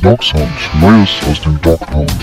Dog Sound, Neues aus dem Dog Pound.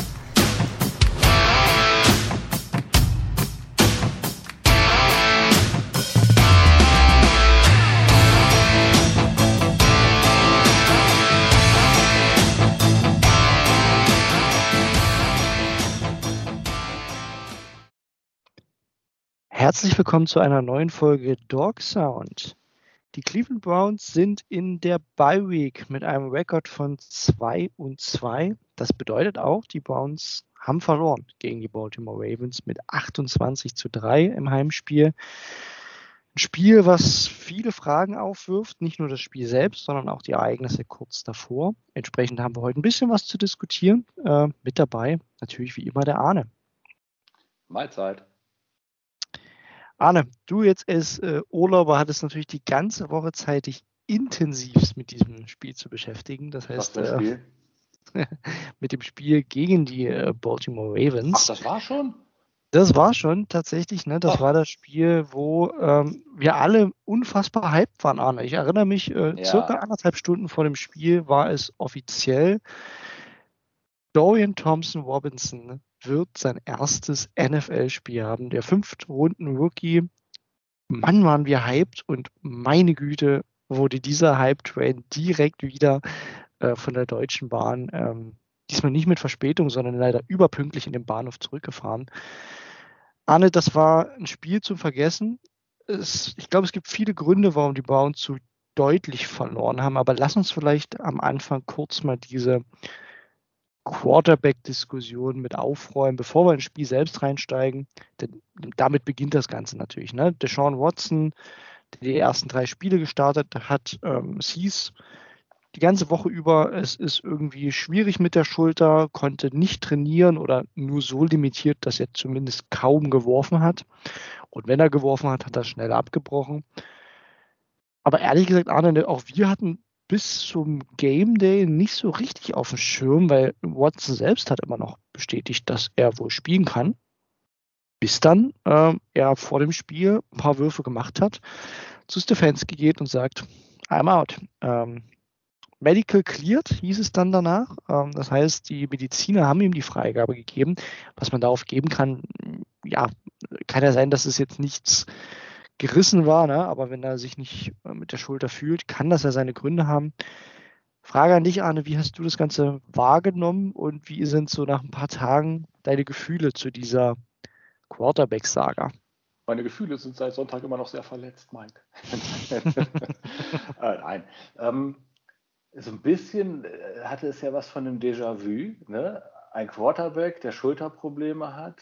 Herzlich willkommen zu einer neuen Folge Dog Sound. Die Cleveland Browns sind in der Bye Week mit einem Rekord von 2-2. Das bedeutet auch, die Browns haben verloren gegen die Baltimore Ravens mit 28-3 im Heimspiel. Ein Spiel, was viele Fragen aufwirft, nicht nur das Spiel selbst, sondern auch die Ereignisse kurz davor. Entsprechend haben wir heute ein bisschen was zu diskutieren. Mit dabei natürlich wie immer der Arne. Mahlzeit. Arne, du jetzt als Urlauber hattest natürlich die ganze Woche Zeit, dich intensivst mit diesem Spiel zu beschäftigen. Das heißt, Was für ein Spiel? mit dem Spiel gegen die Baltimore Ravens. Ach, das war schon? Das war schon tatsächlich, ne? Das war das Spiel, wo wir alle unfassbar hyped waren, Arne. Ich erinnere mich, circa 1,5 Stunden vor dem Spiel war es offiziell. Dorian Thompson-Robinson wird sein erstes NFL-Spiel haben. Der 5-Runden-Rookie. Mann, waren wir hyped und meine Güte, wurde dieser Hype-Train direkt wieder von der Deutschen Bahn, diesmal nicht mit Verspätung, sondern leider überpünktlich in den Bahnhof zurückgefahren. Arne, das war ein Spiel zum Vergessen. Ich glaube, es gibt viele Gründe, warum die Browns so deutlich verloren haben, aber lass uns vielleicht am Anfang kurz mal diese Quarterback-Diskussion mit aufräumen, bevor wir ins Spiel selbst reinsteigen. Denn damit beginnt das Ganze natürlich. Ne? Deshaun Watson, der die ersten 3 Spiele gestartet hat, es hieß die ganze Woche über, es ist irgendwie schwierig mit der Schulter, konnte nicht trainieren oder nur so limitiert, dass er zumindest kaum geworfen hat. Und wenn er geworfen hat, hat er schnell abgebrochen. Aber ehrlich gesagt, Arne, auch wir hatten bis zum Game Day nicht so richtig auf dem Schirm, weil Watson selbst hat immer noch bestätigt, dass er wohl spielen kann. Bis dann er vor dem Spiel ein paar Würfe gemacht hat, zu Stefanski geht und sagt, I'm out. Medical cleared, hieß es dann danach. Das heißt, die Mediziner haben ihm die Freigabe gegeben. Was man darauf geben kann, ja, kann ja sein, dass es jetzt nichts gerissen war, ne? Aber wenn er sich nicht mit der Schulter fühlt, kann das ja seine Gründe haben. Frage an dich, Arne, wie hast du das Ganze wahrgenommen und wie sind so nach ein paar Tagen deine Gefühle zu dieser Quarterback-Saga? Meine Gefühle sind seit Sonntag immer noch sehr verletzt, Mike. Nein. So ein bisschen hatte es ja was von einem Déjà-vu. Ne? Ein Quarterback, der Schulterprobleme hat.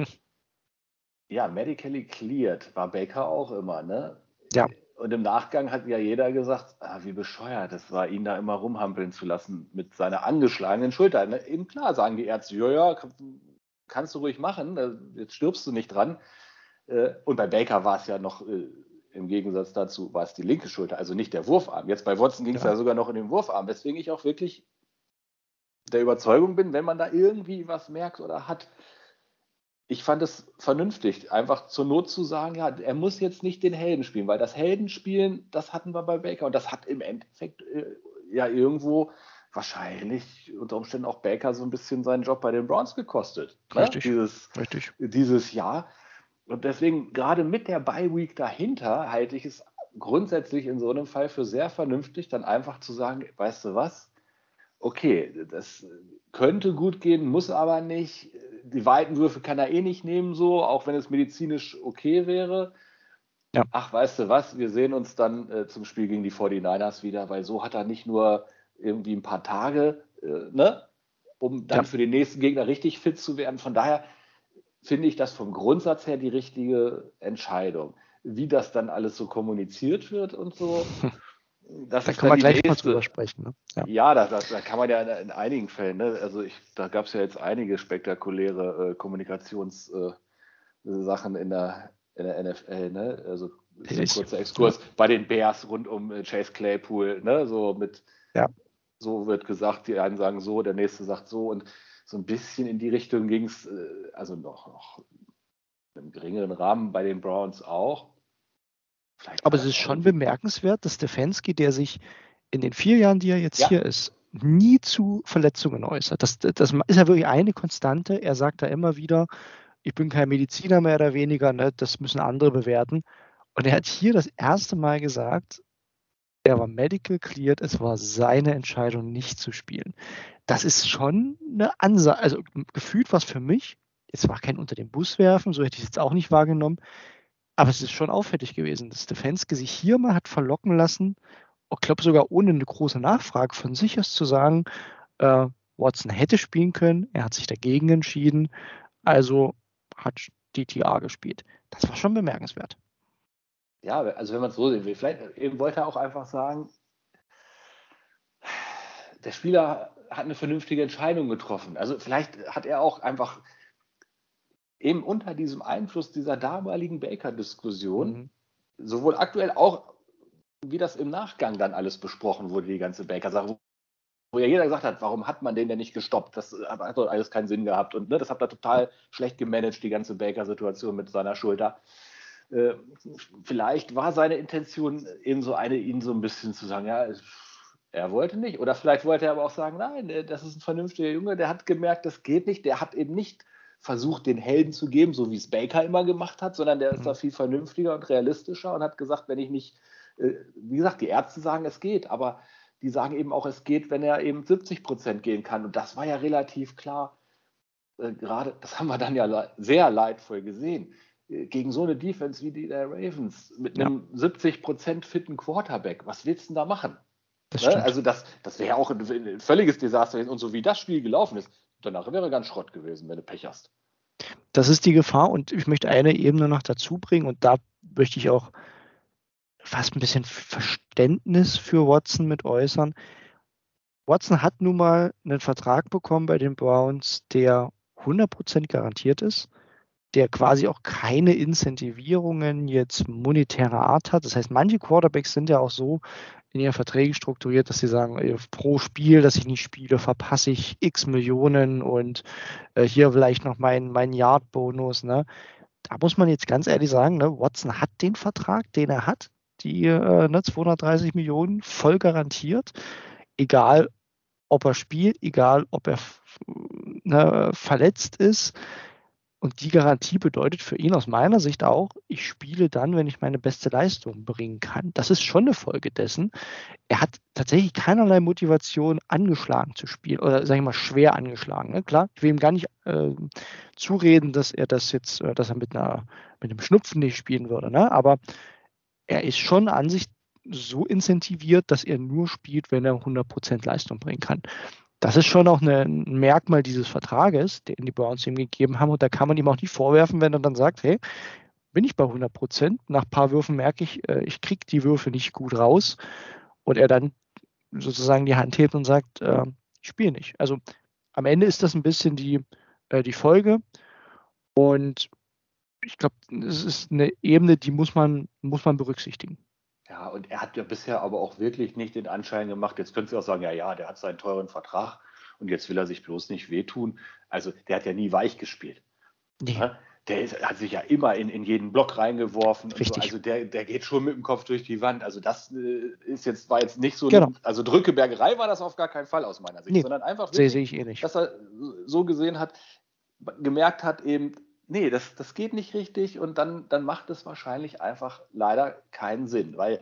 Ja, medically cleared war Baker auch immer, ne? Ja. Und im Nachgang hat ja jeder gesagt, wie bescheuert es war, ihn da immer rumhampeln zu lassen mit seiner angeschlagenen Schulter. Ne? Eben klar sagen die Ärzte, ja, kannst du ruhig machen, jetzt stirbst du nicht dran. Und bei Baker war es ja noch, im Gegensatz dazu, war es die linke Schulter, also nicht der Wurfarm. Jetzt bei Watson ging es ja sogar noch in den Wurfarm, weswegen ich auch wirklich der Überzeugung bin, wenn man da irgendwie was merkt oder hat, ich fand es vernünftig, einfach zur Not zu sagen, ja, er muss jetzt nicht den Helden spielen, weil das Heldenspielen, das hatten wir bei Baker und das hat im Endeffekt ja irgendwo wahrscheinlich unter Umständen auch Baker so ein bisschen seinen Job bei den Browns gekostet. Richtig, ne? richtig. Dieses Jahr. Und deswegen, gerade mit der Bye-Week dahinter, halte ich es grundsätzlich in so einem Fall für sehr vernünftig, dann einfach zu sagen, weißt du was? Okay, das könnte gut gehen, muss aber nicht. Die weiten Würfe kann er eh nicht nehmen, so, auch wenn es medizinisch okay wäre. Ja. Ach, weißt du was, wir sehen uns dann zum Spiel gegen die 49ers wieder, weil so hat er nicht nur irgendwie ein paar Tage, um dann für den nächsten Gegner richtig fit zu werden. Von daher finde ich das vom Grundsatz her die richtige Entscheidung. Wie das dann alles so kommuniziert wird und so, das Da ist können dann wir die gleich mal nächste. drüber sprechen. Ne? Ja, da kann man ja in einigen Fällen, ne? Also da gab es ja jetzt einige spektakuläre Kommunikationssachen in der NFL, ne? Also so ein kurzer Exkurs bei den Bears rund um Chase Claypool, ne? So so wird gesagt, die einen sagen so, der nächste sagt so und so ein bisschen in die Richtung ging es, also noch im geringeren Rahmen bei den Browns auch. Aber es ist schon bemerkenswert, dass Stefanski, der sich in den 4 Jahren, die er jetzt hier ist, nie zu Verletzungen äußert. Das ist ja wirklich eine Konstante. Er sagt da immer wieder, ich bin kein Mediziner mehr oder weniger, ne, das müssen andere bewerten. Und er hat hier das erste Mal gesagt, er war medical cleared, es war seine Entscheidung, nicht zu spielen. Das ist schon eine Ansage, also gefühlt was für mich, es war kein unter den Bus werfen, so hätte ich es jetzt auch nicht wahrgenommen, aber es ist schon auffällig gewesen, dass Stefanski sich hier mal hat verlocken lassen, ich glaube sogar ohne eine große Nachfrage von sich aus zu sagen, Watson hätte spielen können, er hat sich dagegen entschieden, also hat DTA gespielt. Das war schon bemerkenswert. Ja, also wenn man es so sehen will, vielleicht eben wollte er auch einfach sagen, der Spieler hat eine vernünftige Entscheidung getroffen. Also vielleicht hat er auch einfach eben unter diesem Einfluss dieser damaligen Baker-Diskussion, sowohl aktuell auch, wie das im Nachgang dann alles besprochen wurde, die ganze Baker-Sache, wo ja jeder gesagt hat, warum hat man den denn nicht gestoppt? Das hat doch alles keinen Sinn gehabt. Und das hat er total schlecht gemanagt, die ganze Baker-Situation mit seiner Schulter. Vielleicht war seine Intention eben so eine, ihn so ein bisschen zu sagen, ja, er wollte nicht. Oder vielleicht wollte er aber auch sagen, nein, das ist ein vernünftiger Junge, der hat gemerkt, das geht nicht. Der hat eben nicht versucht, den Helden zu geben, so wie es Baker immer gemacht hat, sondern der ist da viel vernünftiger und realistischer und hat gesagt, wenn ich nicht, wie gesagt, die Ärzte sagen, es geht, aber die sagen eben auch, es geht, wenn er eben 70% gehen kann. Und das war ja relativ klar, gerade, das haben wir dann ja sehr leidvoll gesehen, gegen so eine Defense wie die der Ravens mit einem 70% fitten Quarterback. Was willst du denn da machen? Ne? Also das wäre auch ein völliges Desaster. Und so wie das Spiel gelaufen ist, danach wäre ganz Schrott gewesen, wenn du Pech hast. Das ist die Gefahr und ich möchte eine Ebene noch dazu bringen und da möchte ich auch fast ein bisschen Verständnis für Watson mit äußern. Watson hat nun mal einen Vertrag bekommen bei den Browns, der 100% garantiert ist, der quasi auch keine Incentivierungen jetzt monetärer Art hat. Das heißt, manche Quarterbacks sind ja auch so in ihren Verträgen strukturiert, dass sie sagen, pro Spiel, das ich nicht spiele, verpasse ich x Millionen und hier vielleicht noch mein Yard-Bonus. Ne? Da muss man jetzt ganz ehrlich sagen, ne, Watson hat den Vertrag, den er hat, die 230 Millionen voll garantiert, egal ob er spielt, egal ob er verletzt ist. Und die Garantie bedeutet für ihn aus meiner Sicht auch, ich spiele dann, wenn ich meine beste Leistung bringen kann. Das ist schon eine Folge dessen. Er hat tatsächlich keinerlei Motivation, angeschlagen zu spielen oder, sage ich mal, schwer angeschlagen. Ne? Klar, ich will ihm gar nicht zureden, dass er das jetzt, dass er mit einem Schnupfen nicht spielen würde. Ne? Aber er ist schon an sich so incentiviert, dass er nur spielt, wenn er 100% Leistung bringen kann. Das ist schon auch ein Merkmal dieses Vertrages, den die Browns ihm gegeben haben. Und da kann man ihm auch nicht vorwerfen, wenn er dann sagt, hey, bin ich bei 100%. Nach ein paar Würfen merke ich, ich kriege die Würfe nicht gut raus. Und er dann sozusagen die Hand hebt und sagt, ich spiele nicht. Also am Ende ist das ein bisschen die Folge. Und ich glaube, es ist eine Ebene, die muss man berücksichtigen. Ja, und er hat ja bisher aber auch wirklich nicht den Anschein gemacht, jetzt könntest du auch sagen, ja, der hat seinen teuren Vertrag und jetzt will er sich bloß nicht wehtun. Also der hat ja nie weich gespielt. Nee. Ja? Hat sich ja immer in jeden Block reingeworfen. Richtig. So. Also der geht schon mit dem Kopf durch die Wand. Also das war jetzt nicht so, genau. Also Drückebergerei war das auf gar keinen Fall aus meiner Sicht, sondern einfach wirklich, sehe ich nicht. Dass er so gesehen hat, gemerkt hat eben, nee, das geht nicht richtig und dann macht es wahrscheinlich einfach leider keinen Sinn, weil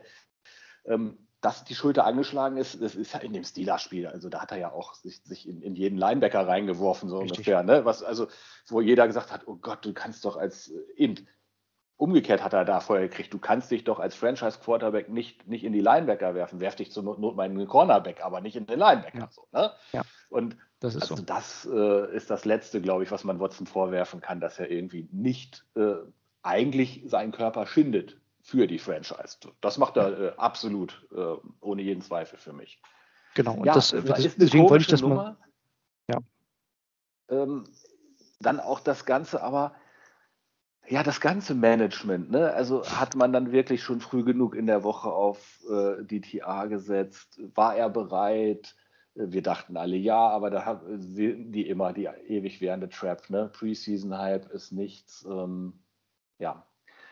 dass die Schulter angeschlagen ist, das ist ja in dem Steelers-Spiel, also da hat er ja auch sich in jeden Linebacker reingeworfen, so richtig. Ungefähr, ne? Wo jeder gesagt hat, oh Gott, du kannst doch als umgekehrt hat er da vorher gekriegt, du kannst dich doch als Franchise-Quarterback nicht in die Linebacker werfen, werf dich zur Not mal in den Cornerback, aber nicht in den Linebacker. Ja. So, ne? Ja. Und das ist also so. das ist das Letzte, glaube ich, was man Watson vorwerfen kann, dass er irgendwie nicht eigentlich seinen Körper schindet für die Franchise. Das macht er absolut ohne jeden Zweifel für mich. Genau, und ja, deswegen wollte ich das Nummer. mal. Ja. Dann auch das Ganze, aber ja, das ganze Management, ne? Also hat man dann wirklich schon früh genug in der Woche auf DTA gesetzt? War er bereit? Wir dachten alle ja, aber da haben die immer die ewig währende Trap, ne? Preseason-Hype ist nichts. Ja.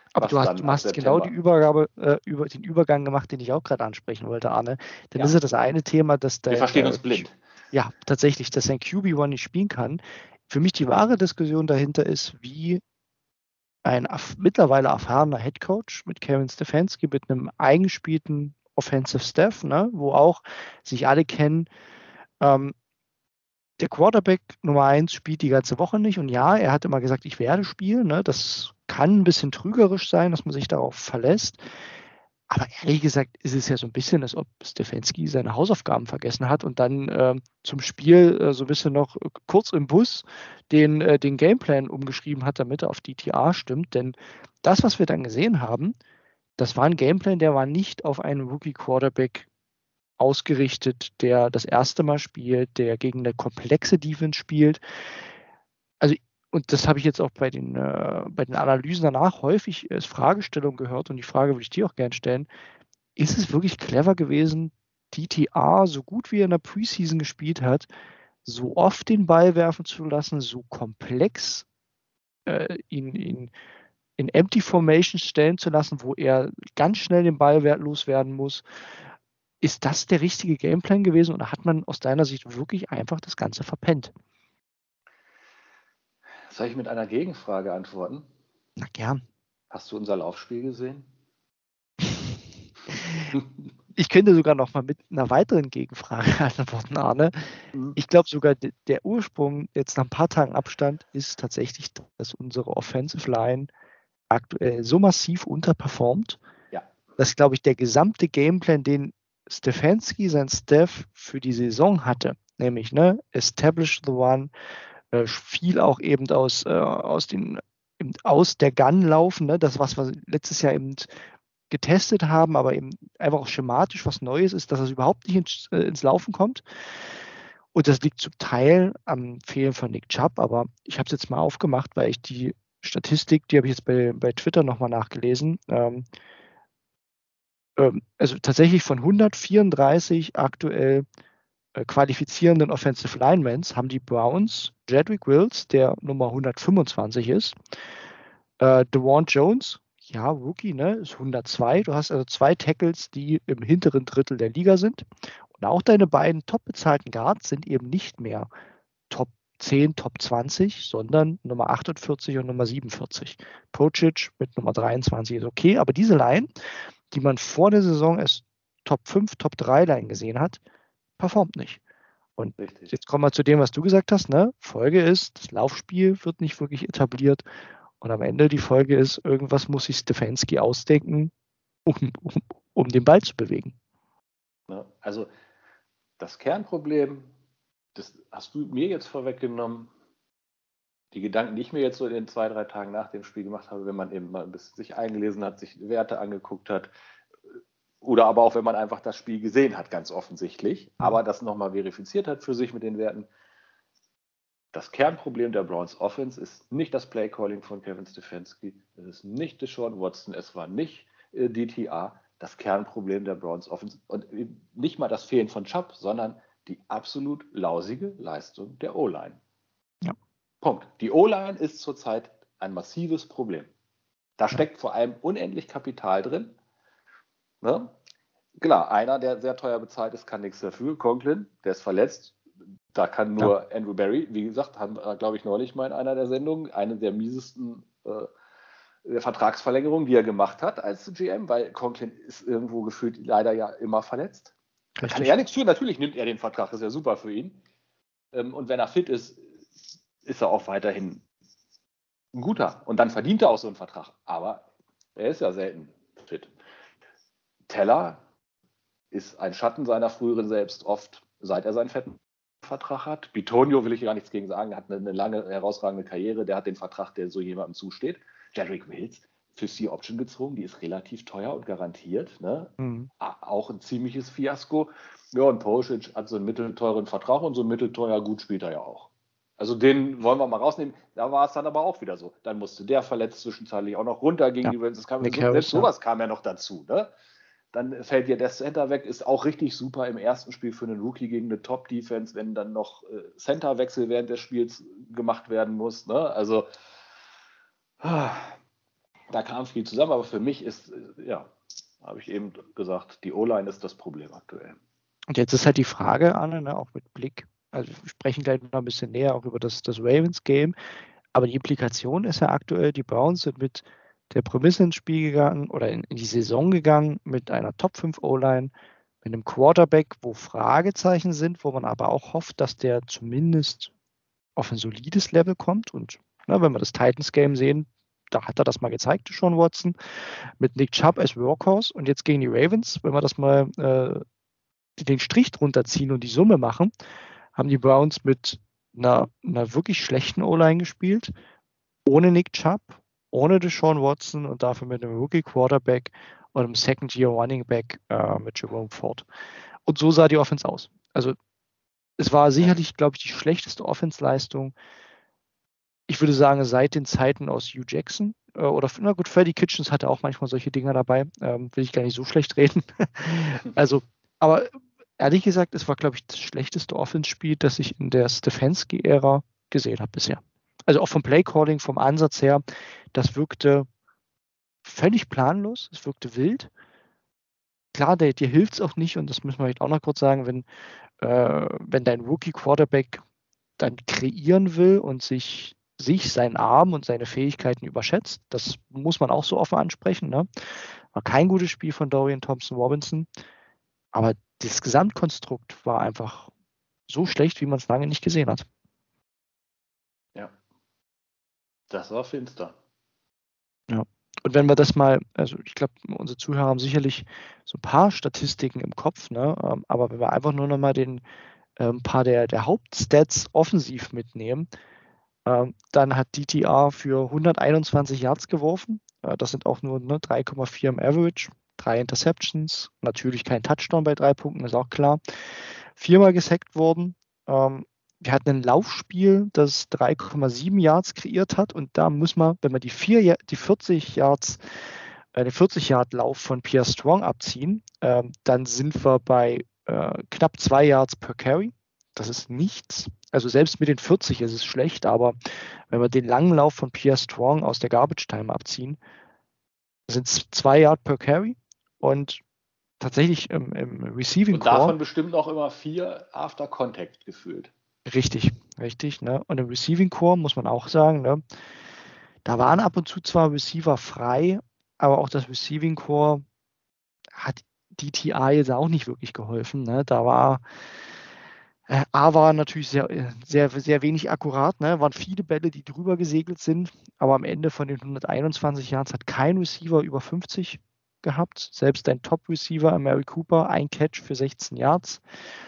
Aber Was dann du ab hast genau die September. über den Übergang gemacht, den ich auch gerade ansprechen wollte, Arne. Dann ist Ja, ja das eine Thema, dass wir dein verstehen uns blind. ja, tatsächlich, dass dein QB1 nicht spielen kann. Für mich die wahre Diskussion dahinter ist, wie ein mittlerweile erfahrener Headcoach mit Kevin Stefanski, mit einem eingespielten Offensive Staff, ne, wo auch sich alle kennen, ähm, der Quarterback Nummer 1 spielt die ganze Woche nicht. Und ja, er hat immer gesagt, ich werde spielen. Ne? Das kann ein bisschen trügerisch sein, dass man sich darauf verlässt. Aber ehrlich gesagt ist es ja so ein bisschen, als ob Stefanski seine Hausaufgaben vergessen hat und dann zum Spiel so ein bisschen noch kurz im Bus den Gameplan umgeschrieben hat, damit er auf DTA stimmt. Denn das, was wir dann gesehen haben, das war ein Gameplan, der war nicht auf einen Rookie-Quarterback ausgerichtet, der das erste Mal spielt, der gegen eine komplexe Defense spielt. Also, und das habe ich jetzt auch bei den Analysen danach häufig als Fragestellung gehört und die Frage würde ich dir auch gerne stellen. Ist es wirklich clever gewesen, DTR, so gut wie er in der Preseason gespielt hat, so oft den Ball werfen zu lassen, so komplex ihn in Empty Formations stellen zu lassen, wo er ganz schnell den Ball loswerden muss? Ist das der richtige Gameplan gewesen oder hat man aus deiner Sicht wirklich einfach das Ganze verpennt? Soll ich mit einer Gegenfrage antworten? Na gern. Hast du unser Laufspiel gesehen? Ich könnte sogar noch mal mit einer weiteren Gegenfrage antworten, Arne. Ich glaube sogar, der Ursprung jetzt nach ein paar Tagen Abstand ist tatsächlich, dass unsere Offensive Line aktuell so massiv unterperformt, Ja. dass, glaube ich, der gesamte Gameplan, den Stefanski, sein Staff für die Saison hatte, nämlich Establish the One, viel auch eben aus der Gun laufen, ne? Das, was wir letztes Jahr eben getestet haben, aber eben einfach auch schematisch was Neues ist, dass es überhaupt nicht ins Laufen kommt. Und das liegt zum Teil am Fehlen von Nick Chubb, aber ich habe es jetzt mal aufgemacht, weil ich die Statistik, die habe ich jetzt bei Twitter nochmal nachgelesen. Also tatsächlich von 134 aktuell qualifizierenden Offensive Linemans haben die Browns Jedrick Wills, der Nummer 125 ist, DeWan Jones, ja, Rookie, ne, ist 102. Du hast also 2 Tackles, die im hinteren Drittel der Liga sind. Und auch deine beiden top bezahlten Guards sind eben nicht mehr Top 10, Top 20, sondern Nummer 48 und Nummer 47. Pocic mit Nummer 23 ist okay, aber diese Line, die man vor der Saison als Top 5, Top 3 Line gesehen hat, performt nicht. Und Richtig. jetzt kommen wir zu dem, was du gesagt hast. Ne? Folge ist, das Laufspiel wird nicht wirklich etabliert. Und am Ende die Folge ist, irgendwas muss sich Stefanski ausdenken, um den Ball zu bewegen. Also das Kernproblem, das hast du mir jetzt vorweggenommen, die Gedanken, die ich mir jetzt so in den 2, 3 Tagen nach dem Spiel gemacht habe, wenn man eben mal ein bisschen sich eingelesen hat, sich Werte angeguckt hat, oder aber auch wenn man einfach das Spiel gesehen hat, ganz offensichtlich, aber das nochmal verifiziert hat für sich mit den Werten. Das Kernproblem der Browns Offense ist nicht das Playcalling von Kevin Stefanski, es ist nicht Deshaun Watson, es war nicht DTA. Das Kernproblem der Browns Offense und nicht mal das Fehlen von Chubb, sondern die absolut lausige Leistung der O-Line. Ja. Punkt. Die O-Line ist zurzeit ein massives Problem. Da steckt vor allem unendlich Kapital drin. Ne? Klar, einer, der sehr teuer bezahlt ist, kann nichts dafür. Conklin, der ist verletzt. Da kann nur Andrew Berry, wie gesagt, haben wir, glaube ich, neulich mal in einer der Sendungen, eine der miesesten Vertragsverlängerungen, die er gemacht hat als GM, weil Conklin ist irgendwo gefühlt leider ja immer verletzt. Da kann er nichts tun. Natürlich nimmt er den Vertrag, das ist ja super für ihn. Und wenn er fit ist, ist er auch weiterhin ein guter. Und dann verdient er auch so einen Vertrag. Aber er ist ja selten fit. Teller ist ein Schatten seiner früheren selbst oft, seit er seinen fetten Vertrag hat. Bitonio will ich gar nichts gegen sagen, hat eine lange, herausragende Karriere, der hat den Vertrag, der so jemandem zusteht. Jedrick Wills, für C-Option gezogen, die ist relativ teuer und garantiert. Ne? Auch ein ziemliches Fiasko. Ja, und Pocic hat so einen mittelteuren Vertrag und so mittelteuer gut spielt er ja auch. Also den wollen wir mal rausnehmen. Da war es dann aber auch wieder so. Dann musste der verletzt zwischenzeitlich auch noch runter gegen die Ravens. Selbst sowas kam ja noch dazu. Ne? Dann fällt dir der Center weg, ist auch richtig super im ersten Spiel für einen Rookie gegen eine Top-Defense, wenn dann noch Centerwechsel während des Spiels gemacht werden muss. Ne? Also, Da kam viel zusammen, aber für mich ist, habe ich eben gesagt, die O-Line ist das Problem aktuell. Und jetzt ist halt die Frage, Anne, ne, auch mit Blick, also wir sprechen gleich noch ein bisschen näher auch über das Ravens-Game, aber die Implikation ist ja aktuell, die Browns sind mit der Prämisse ins Spiel gegangen oder in die Saison gegangen mit einer Top 5 O-Line, mit einem Quarterback, wo Fragezeichen sind, wo man aber auch hofft, dass der zumindest auf ein solides Level kommt. Und wenn wir das Titans-Game sehen, da hat er das mal gezeigt, Sean Watson, mit Nick Chubb als Workhorse. Und jetzt gegen die Ravens, wenn wir das mal den Strich drunter ziehen und die Summe machen, haben die Browns mit einer wirklich schlechten O-Line gespielt, ohne Nick Chubb, ohne Deshaun Watson und dafür mit einem Rookie-Quarterback und einem Second-Year-Running-Back mit Jerome Ford. Und so sah die Offense aus. Also es war sicherlich, glaube ich, die schlechteste Offense-Leistung, ich würde sagen, seit den Zeiten aus Hugh Jackson. Na gut, Freddie Kitchens hatte auch manchmal solche Dinger dabei. Will ich gar nicht so schlecht reden. Also, aber ehrlich gesagt, es war, glaube ich, das schlechteste Offense-Spiel, das ich in der Stefanski-Ära gesehen habe bisher. Also auch vom Play-Calling, vom Ansatz her, das wirkte völlig planlos, es wirkte wild. Klar, dir hilft es auch nicht, und das müssen wir vielleicht auch noch kurz sagen, wenn dein Rookie-Quarterback dann kreieren will und sich seinen Arm und seine Fähigkeiten überschätzt. Das muss man auch so offen ansprechen. Ne? War kein gutes Spiel von Dorian Thompson-Robinson, aber das Gesamtkonstrukt war einfach so schlecht, wie man es lange nicht gesehen hat. Ja, das war finster. Ja. Und wenn wir das mal, also ich glaube, unsere Zuhörer haben sicherlich so ein paar Statistiken im Kopf, ne? Aber wenn wir einfach nur noch mal ein paar der Hauptstats offensiv mitnehmen, dann hat DTR für 121 Yards geworfen. Das sind auch nur 3,4 im Average. 3 Interceptions. Natürlich kein Touchdown bei 3 Punkten, ist auch klar. 4-mal gesackt worden. Wir hatten ein Laufspiel, das 3,7 Yards kreiert hat. Und da muss man, wenn wir die 40 Yards, den 40-Yard-Lauf von Pierre Strong abziehen, dann sind wir bei knapp 2 Yards per Carry. Das ist nichts. Also selbst mit den 40 ist es schlecht, aber wenn wir den langen Lauf von Pierre Strong aus der Garbage Time abziehen, sind es 2 Yards per Carry und tatsächlich im Receiving Core. Und davon bestimmt auch immer 4 After Contact gefühlt. Richtig. Ne? Und im Receiving Core muss man auch sagen, ne? Da waren ab und zu zwar Receiver frei, aber auch das Receiving Core hat DTR jetzt auch nicht wirklich geholfen. Ne? Da war war natürlich sehr, sehr, sehr wenig akkurat. Ne? Waren viele Bälle, die drüber gesegelt sind. Aber am Ende von den 121 Yards hat kein Receiver über 50 gehabt. Selbst ein Top-Receiver, Amari Cooper, ein Catch für 16 Yards.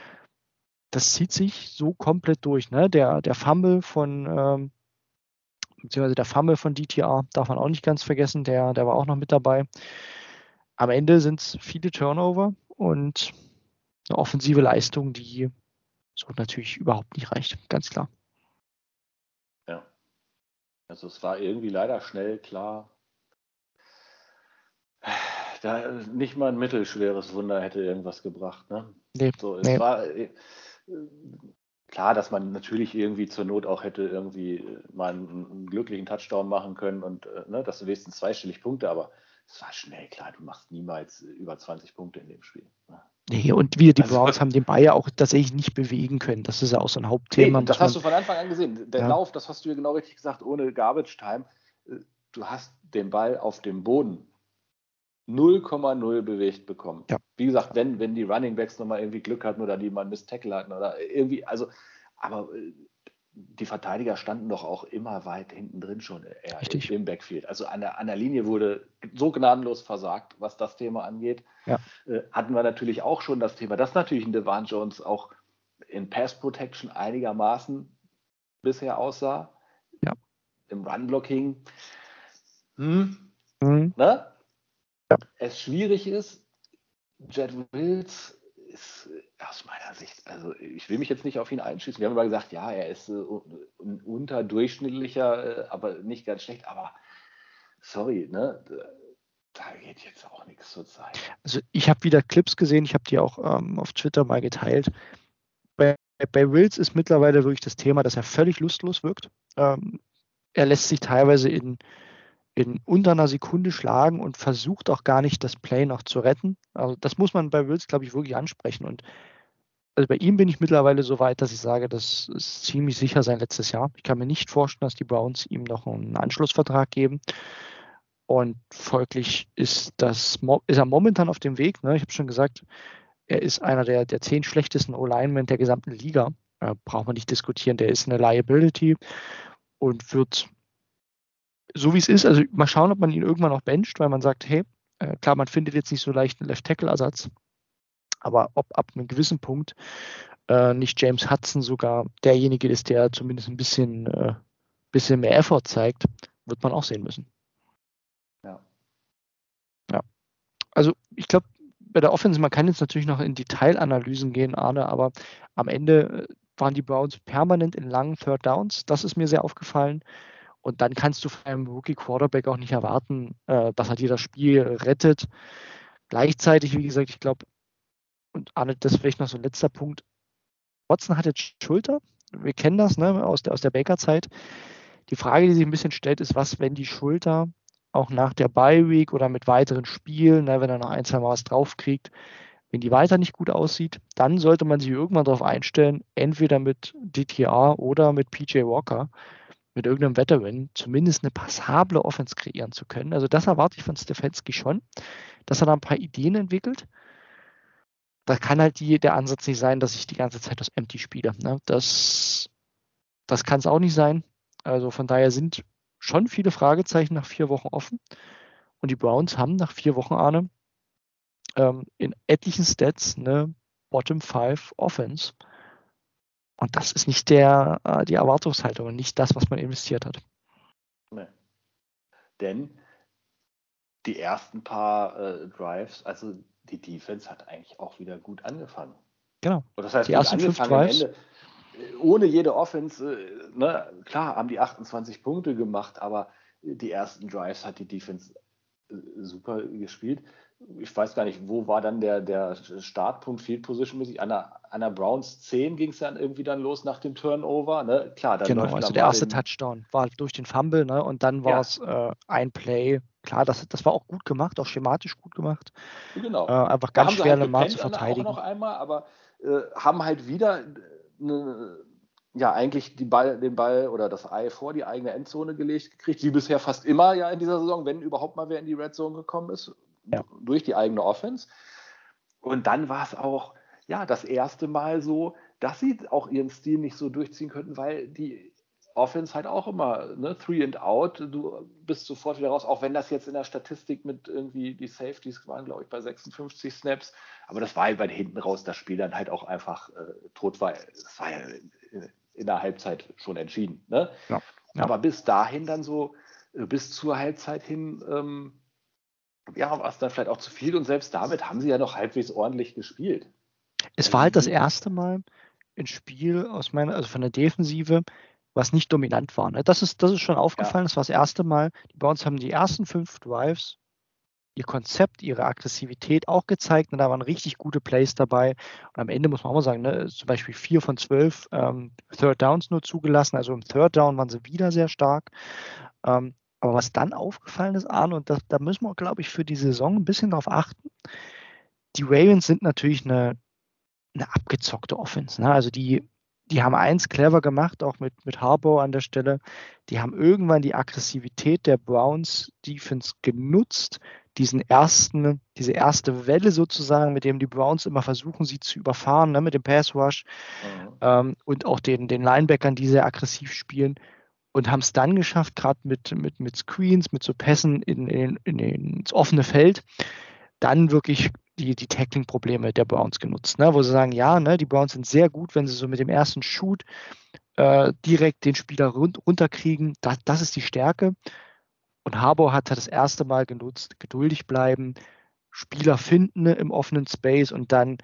Das zieht sich so komplett durch. Ne? Der Fumble von beziehungsweise der Fumble von DTR darf man auch nicht ganz vergessen. Der war auch noch mit dabei. Am Ende sind es viele Turnover und eine offensive Leistung, die so natürlich überhaupt nicht reicht, ganz klar. Ja. Also es war irgendwie leider schnell klar, da nicht mal ein mittelschweres Wunder hätte irgendwas gebracht. Ne? Nee, so, es war klar, dass man natürlich irgendwie zur Not auch hätte irgendwie mal einen glücklichen Touchdown machen können und dass du wenigstens zweistellig Punkte, aber es war schnell klar, du machst niemals über 20 Punkte in dem Spiel. Ne? Nee, und die Browns haben den Ball ja auch tatsächlich nicht bewegen können. Das ist ja auch so ein Hauptthema. Nee, das hast du von Anfang an gesehen. Der Lauf, das hast du ja genau richtig gesagt, ohne Garbage Time. Du hast den Ball auf dem Boden 0,0 bewegt bekommen. Ja. Wie gesagt, wenn die Running Backs nochmal irgendwie Glück hatten oder die mal einen Miss Tackle hatten oder irgendwie, aber die Verteidiger standen doch auch immer weit hinten drin schon im Backfield. Also an der Linie wurde so gnadenlos versagt, was das Thema angeht. Ja. Hatten wir natürlich auch schon das Thema, dass natürlich ein Devon Jones auch in Pass Protection einigermaßen bisher aussah. Ja. Im Run-Blocking. Ne? Ja. Es schwierig ist. Jet Wills ist aus meiner Sicht, also ich will mich jetzt nicht auf ihn einschießen. Wir haben immer gesagt, ja, er ist ein unterdurchschnittlicher, aber nicht ganz schlecht. Aber sorry, ne? Da geht jetzt auch nichts zur Zeit. Also ich habe wieder Clips gesehen, ich habe die auch auf Twitter mal geteilt. Bei Wills ist mittlerweile wirklich das Thema, dass er völlig lustlos wirkt. Er lässt sich teilweise in in unter einer Sekunde schlagen und versucht auch gar nicht, das Play noch zu retten. Also das muss man bei Wills, glaube ich, wirklich ansprechen. Und also bei ihm bin ich mittlerweile so weit, dass ich sage, das ist ziemlich sicher sein letztes Jahr. Ich kann mir nicht vorstellen, dass die Browns ihm noch einen Anschlussvertrag geben. Und folglich ist er momentan auf dem Weg. Ne? Ich habe schon gesagt, er ist einer der 10 schlechtesten O-Linemen der gesamten Liga. Braucht man nicht diskutieren. Der ist eine Liability und wird, so wie es ist, also mal schauen, ob man ihn irgendwann noch bencht, weil man sagt, hey, klar, man findet jetzt nicht so leicht einen Left-Tackle-Ersatz, aber ob ab einem gewissen Punkt nicht James Hudson sogar derjenige ist, der zumindest ein bisschen mehr Effort zeigt, wird man auch sehen müssen. Ja. Also ich glaube, bei der Offense, man kann jetzt natürlich noch in Detailanalysen gehen, Arne, aber am Ende waren die Browns permanent in langen Third Downs. Das ist mir sehr aufgefallen. Und dann kannst du von einem Rookie-Quarterback auch nicht erwarten, dass er dir das Spiel rettet. Gleichzeitig, wie gesagt, ich glaube, und Arne, das ist vielleicht noch so ein letzter Punkt, Watson hat jetzt Schulter. Wir kennen das, ne, aus der Baker-Zeit. Die Frage, die sich ein bisschen stellt, ist, was, wenn die Schulter auch nach der Bye-Week oder mit weiteren Spielen, ne, wenn er noch ein, zwei Mal was draufkriegt, wenn die weiter nicht gut aussieht, dann sollte man sich irgendwann darauf einstellen, entweder mit DTR oder mit PJ Walker, mit irgendeinem Veteran, zumindest eine passable Offense kreieren zu können. Also das erwarte ich von Stefanski schon, dass er da ein paar Ideen entwickelt. Da kann halt der Ansatz nicht sein, dass ich die ganze Zeit das Empty spiele. Ne? Das kann es auch nicht sein. Also von daher sind schon viele Fragezeichen nach 4 Wochen offen. Und die Browns haben nach 4 Wochen, Arne, in etlichen Stats eine Bottom 5 Offense. Und das ist nicht die Erwartungshaltung und nicht das, was man investiert hat. Nee. Denn die ersten paar Drives, also die Defense hat eigentlich auch wieder gut angefangen. Genau. Und das heißt, die ersten 5 Drives. Ohne jede Offense, ne, klar, haben die 28 Punkte gemacht, aber die ersten Drives hat die Defense super gespielt. Ich weiß gar nicht, wo war dann der Startpunkt Field Position mäßig? An der Browns 10 ging es dann irgendwie dann los nach dem Turnover. Ne? Klar, dann genau, also der erste Touchdown war durch den Fumble, ne? Und dann war es ein Play. Klar, das war auch gut gemacht, auch schematisch gut gemacht. Genau. Einfach ganz schwer, Lamar zu verteidigen. Auch noch einmal, aber haben halt wieder eigentlich den Ball oder das Ei vor die eigene Endzone gelegt gekriegt, wie bisher fast immer ja in dieser Saison, wenn überhaupt mal wer in die Red Zone gekommen ist, durch die eigene Offense. Und dann war es auch das erste Mal so, dass sie auch ihren Stil nicht so durchziehen könnten, weil die Offense halt auch immer, ne, 3 and out, du bist sofort wieder raus, auch wenn das jetzt in der Statistik mit irgendwie die Safeties waren, glaube ich, bei 56 Snaps, aber das war halt bei hinten raus das Spiel dann halt auch einfach tot, weil es war ja in der Halbzeit schon entschieden. Ne? Ja. Aber bis dahin dann so, bis zur Halbzeit hin, war es dann vielleicht auch zu viel und selbst damit haben sie ja noch halbwegs ordentlich gespielt. Es war halt das erste Mal ein Spiel also von der Defensive, was nicht dominant war. Ne? Das ist schon aufgefallen. Das war das erste Mal. Die Browns haben die ersten 5 Drives ihr Konzept, ihre Aggressivität auch gezeigt. Und da waren richtig gute Plays dabei. Und am Ende muss man auch mal sagen, ne, zum Beispiel 4 von 12 Third Downs nur zugelassen. Also im Third Down waren sie wieder sehr stark. Aber was dann aufgefallen ist, Arne, und da müssen wir, glaube ich, für die Saison ein bisschen drauf achten. Die Ravens sind natürlich eine abgezockte Offense. Ne? Also die haben eins clever gemacht, auch mit Harbaugh an der Stelle. Die haben irgendwann die Aggressivität der Browns Defense genutzt, diese erste Welle sozusagen, mit dem die Browns immer versuchen, sie zu überfahren, ne, mit dem Pass Rush und auch den Linebackern, die sehr aggressiv spielen, und haben es dann geschafft, gerade mit Screens, mit so Pässen ins offene Feld, dann wirklich die Tackling-Probleme der Browns genutzt, ne, wo sie sagen, die Browns sind sehr gut, wenn sie so mit dem ersten Shoot direkt den Spieler runterkriegen. Das ist die Stärke. Und Harbaugh hat das erste Mal genutzt, geduldig bleiben, Spieler finden im offenen Space und dann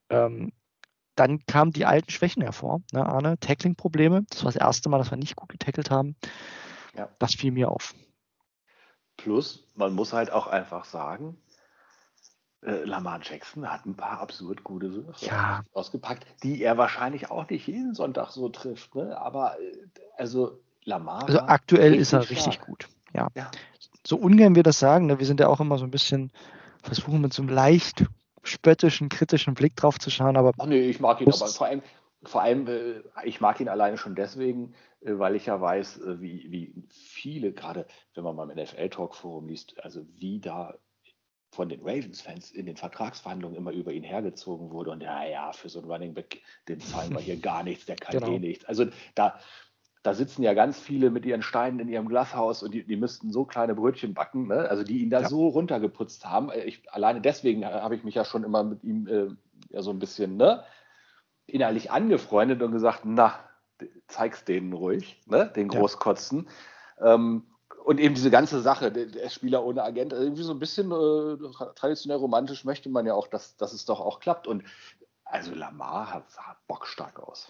kamen die alten Schwächen hervor, ne, Arne? Tackling-Probleme. Das war das erste Mal, dass wir nicht gut getackelt haben. Ja. Das fiel mir auf. Plus, man muss halt auch einfach sagen, Lamar Jackson hat ein paar absurd gute Würfe ausgepackt, die er wahrscheinlich auch nicht jeden Sonntag so trifft. Ne? Aber also Lamar. Also aktuell ist er richtig gut. Ja. so ungern wir das sagen, ne, wir sind ja auch immer so ein bisschen, versuchen mit so einem leicht spöttischen, kritischen Blick drauf zu schauen, aber Ach nee, ich mag ihn, aber vor allem ich mag ihn alleine schon deswegen, weil ich ja weiß, wie viele, gerade wenn man mal im NFL-Talk-Forum liest, also wie da von den Ravens-Fans in den Vertragsverhandlungen immer über ihn hergezogen wurde und ja, für so einen Running Back, den zahlen wir hier gar nichts, der kann genau. nichts. Also da sitzen ja ganz viele mit ihren Steinen in ihrem Glashaus und die müssten so kleine Brötchen backen, ne? Also die ihn da so runtergeputzt haben. Alleine deswegen habe ich mich ja schon immer mit ihm ja so ein bisschen, ne, innerlich angefreundet und gesagt, na, zeig's denen ruhig, ne, den Großkotzen. Und eben diese ganze Sache, der Spieler ohne Agent, irgendwie so ein bisschen traditionell romantisch möchte man ja auch, dass es doch auch klappt. Und also Lamar sah bockstark aus.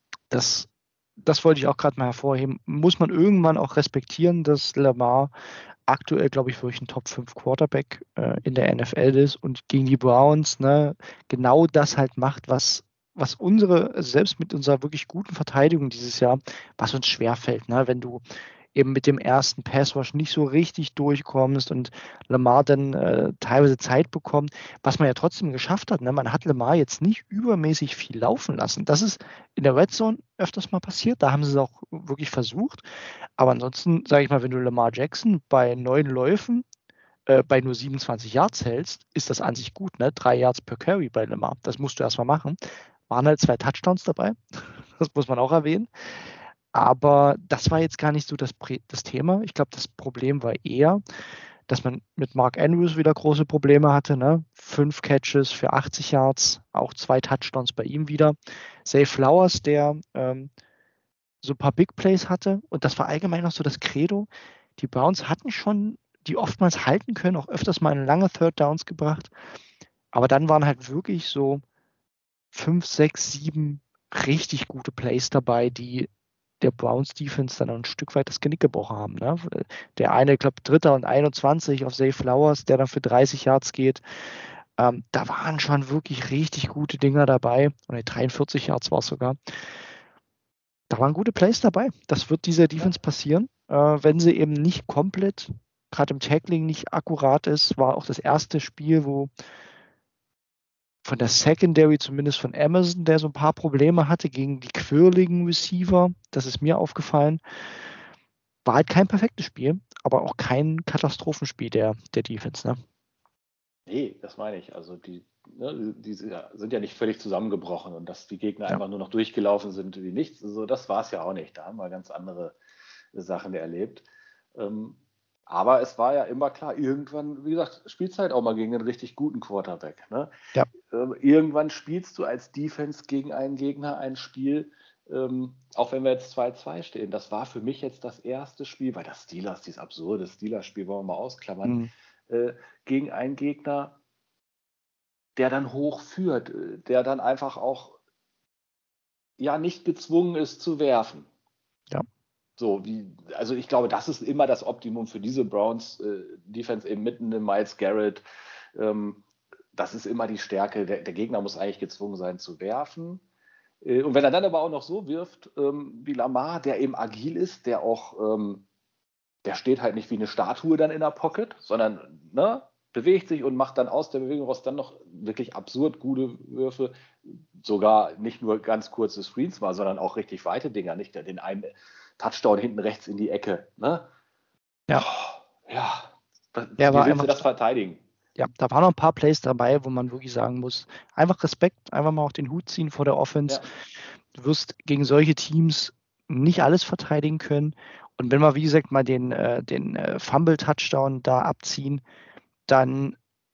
Das wollte ich auch gerade mal hervorheben. Muss man irgendwann auch respektieren, dass Lamar aktuell, glaube ich, wirklich ein Top 5 Quarterback in der NFL ist und gegen die Browns, ne, genau das halt macht, was selbst mit unserer wirklich guten Verteidigung dieses Jahr, was uns schwerfällt, ne, wenn du eben mit dem ersten Passrush nicht so richtig durchkommst und Lamar dann teilweise Zeit bekommt, was man ja trotzdem geschafft hat. Ne? Man hat Lamar jetzt nicht übermäßig viel laufen lassen. Das ist in der Red Zone öfters mal passiert. Da haben sie es auch wirklich versucht. Aber ansonsten, sage ich mal, wenn du Lamar Jackson bei 9 Läufen bei nur 27 Yards hältst, ist das an sich gut. Ne? 3 Yards per Carry bei Lamar. Das musst du erstmal machen. Waren halt 2 Touchdowns dabei. Das muss man auch erwähnen. Aber das war jetzt gar nicht so das Thema. Ich glaube, das Problem war eher, dass man mit Mark Andrews wieder große Probleme hatte. Ne? 5 Catches für 80 Yards, auch 2 Touchdowns bei ihm wieder. Zay Flowers, der so ein paar Big Plays hatte. Und das war allgemein noch so das Credo. Die Browns hatten schon die oftmals halten können, auch öfters mal in lange Third Downs gebracht. Aber dann waren halt wirklich so 5, 6, 7 richtig gute Plays dabei, die der Browns Defense dann ein Stück weit das Genick gebrochen haben. Ne? Der eine, ich glaube, 3. und 21 auf Zay Flowers, der dann für 30 Yards geht. Da waren schon wirklich richtig gute Dinger dabei. Und 43 Yards war es sogar. Da waren gute Plays dabei. Das wird dieser Defense passieren, wenn sie eben nicht komplett, gerade im Tackling nicht akkurat ist. War auch das erste Spiel, wo von der Secondary, zumindest von Amazon, der so ein paar Probleme hatte gegen die quirligen Receiver. Das ist mir aufgefallen. War halt kein perfektes Spiel, aber auch kein Katastrophenspiel der Defense. Ne? Nee, das meine ich. Also die sind ja nicht völlig zusammengebrochen und dass die Gegner einfach nur noch durchgelaufen sind wie nichts. Also das war es ja auch nicht. Da haben wir ganz andere Sachen erlebt. Aber es war ja immer klar, irgendwann, wie gesagt, Spielzeit auch mal gegen einen richtig guten Quarterback. Ne? Ja. Irgendwann spielst du als Defense gegen einen Gegner ein Spiel, auch wenn wir jetzt 2-2 stehen. Das war für mich jetzt das erste Spiel, weil das Steelers, dieses absurde Steelers-Spiel wollen wir mal ausklammern, gegen einen Gegner, der dann hoch führt, der dann einfach auch ja nicht gezwungen ist zu werfen. Ja. So, also ich glaube, das ist immer das Optimum für diese Browns Defense, eben mitten in Myles Garrett. Das ist immer die Stärke. Der Gegner muss eigentlich gezwungen sein zu werfen. Und wenn er dann aber auch noch so wirft, wie Lamar, der eben agil ist, der auch, der steht halt nicht wie eine Statue dann in der Pocket, sondern bewegt sich und macht dann aus der Bewegung raus dann noch wirklich absurd gute Würfe. Sogar nicht nur ganz kurze Screens mal, sondern auch richtig weite Dinger. Nicht den einen Touchdown hinten rechts in die Ecke. Ne? Ja. Wie willst du das verteidigen? Ja, da waren noch ein paar Plays dabei, wo man wirklich sagen muss, einfach Respekt, einfach mal auch den Hut ziehen vor der Offense. Ja. Du wirst gegen solche Teams nicht alles verteidigen können. Und wenn wir, wie gesagt, mal den Fumble-Touchdown da abziehen, dann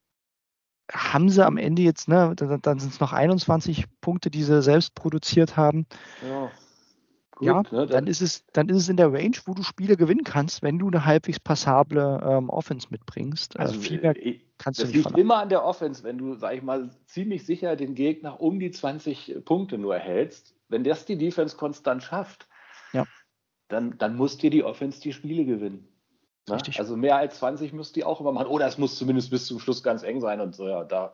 haben sie am Ende jetzt, dann sind es noch 21 Punkte, die sie selbst produziert haben. Ja. Gut, ja, dann ist es in der Range, wo du Spiele gewinnen kannst, wenn du eine halbwegs passable Offense mitbringst. Also viel mehr kannst du nicht liegt immer an der Offense, wenn du, sag ich mal, ziemlich sicher den Gegner um die 20 Punkte nur hältst. Wenn das die Defense konstant schafft, dann muss dir die Offense die Spiele gewinnen. Richtig. Also mehr als 20 müsst die auch immer machen. Oder es muss zumindest bis zum Schluss ganz eng sein und so, ja, da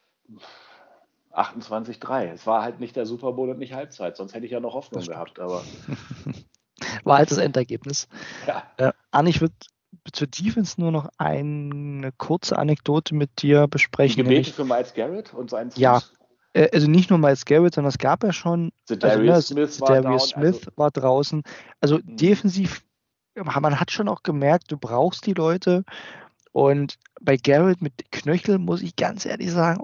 28-3. Es war halt nicht der Super Bowl und nicht Halbzeit, sonst hätte ich ja noch Hoffnung gehabt. Aber war halt das Endergebnis. Ja. Arne, ich würde zur Defense nur noch eine kurze Anekdote mit dir Die besprechen. Gebete für Miles Garrett und seinen Fuß. Ja, also nicht nur Miles Garrett, sondern es gab ja schon, Darius Smith war Darius down. Smith war draußen. Also defensiv, man hat schon auch gemerkt, du brauchst die Leute. Und bei Garrett mit Knöchel muss ich ganz ehrlich sagen,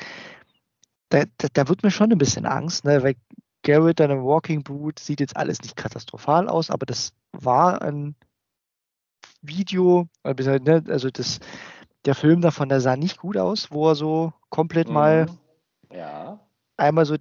da wird mir schon ein bisschen Angst, ne? Weil Garrett dann im Walking Boot sieht jetzt alles nicht katastrophal aus, aber das war ein Video, ne? Also der Film davon, der sah nicht gut aus, wo er so komplett mal Ja. einmal so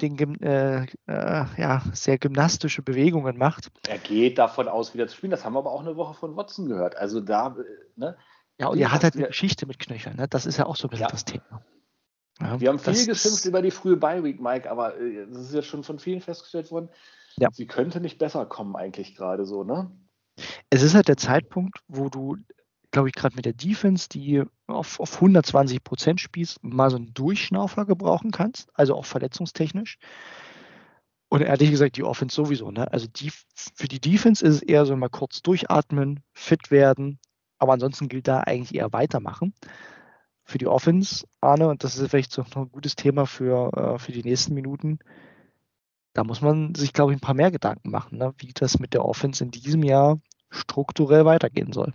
sehr gymnastische Bewegungen macht. Er geht davon aus, wieder zu spielen. Das haben wir aber auch eine Woche von Watson gehört. Also da, ne? Ja, und er hat halt eine Geschichte mit Knöcheln, ne? Das ist ja auch so ein bisschen das Thema. Ja, wir haben viel geschimpft über die frühe Bye-Week, Mike, aber das ist jetzt schon von vielen festgestellt worden. Ja. Sie könnte nicht besser kommen eigentlich gerade so, ne? Es ist halt der Zeitpunkt, wo du, glaube ich, gerade mit der Defense, die auf 120% spielst, mal so einen Durchschnaufer gebrauchen kannst, also auch verletzungstechnisch. Und ehrlich gesagt, die Offense sowieso, ne? Also für die Defense ist es eher so mal kurz durchatmen, fit werden, aber ansonsten gilt da eigentlich eher weitermachen. Für die Offense, Arne, und das ist vielleicht so noch ein gutes Thema für die nächsten Minuten, da muss man sich, glaube ich, ein paar mehr Gedanken machen, ne? Wie das mit der Offense in diesem Jahr strukturell weitergehen soll.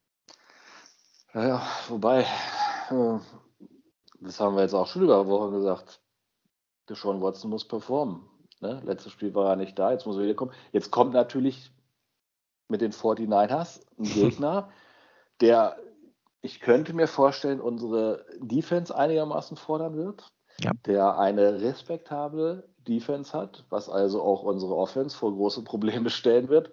Ja, wobei, das haben wir jetzt auch schon über Wochen gesagt, Deshaun Watson muss performen. Ne? Letztes Spiel war er nicht da, jetzt muss er wiederkommen. Jetzt kommt natürlich mit den 49ers ein Gegner, der, ich könnte mir vorstellen, unsere Defense einigermaßen fordern wird, der eine respektable Defense hat, was also auch unsere Offense vor große Probleme stellen wird.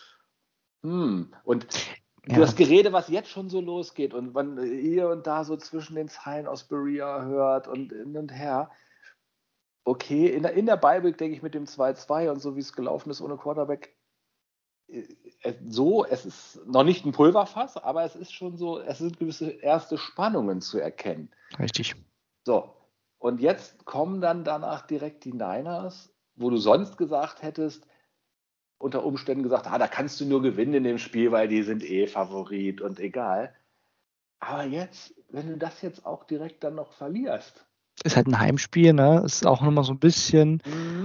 Und das Gerede, was jetzt schon so losgeht und man hier und da so zwischen den Zeilen aus Berea hört und hin und her, okay, in der Bye-Week denke ich mit dem 2-2 und so wie es gelaufen ist ohne Quarterback, es ist noch nicht ein Pulverfass, aber es ist schon so, es sind gewisse erste Spannungen zu erkennen. Richtig. So, und jetzt kommen dann danach direkt die Niners, wo du sonst gesagt hättest, unter Umständen gesagt, da kannst du nur gewinnen in dem Spiel, weil die sind Favorit und egal. Aber jetzt, wenn du das jetzt auch direkt dann noch verlierst. Ist halt ein Heimspiel, ne? Ist auch nochmal so ein bisschen.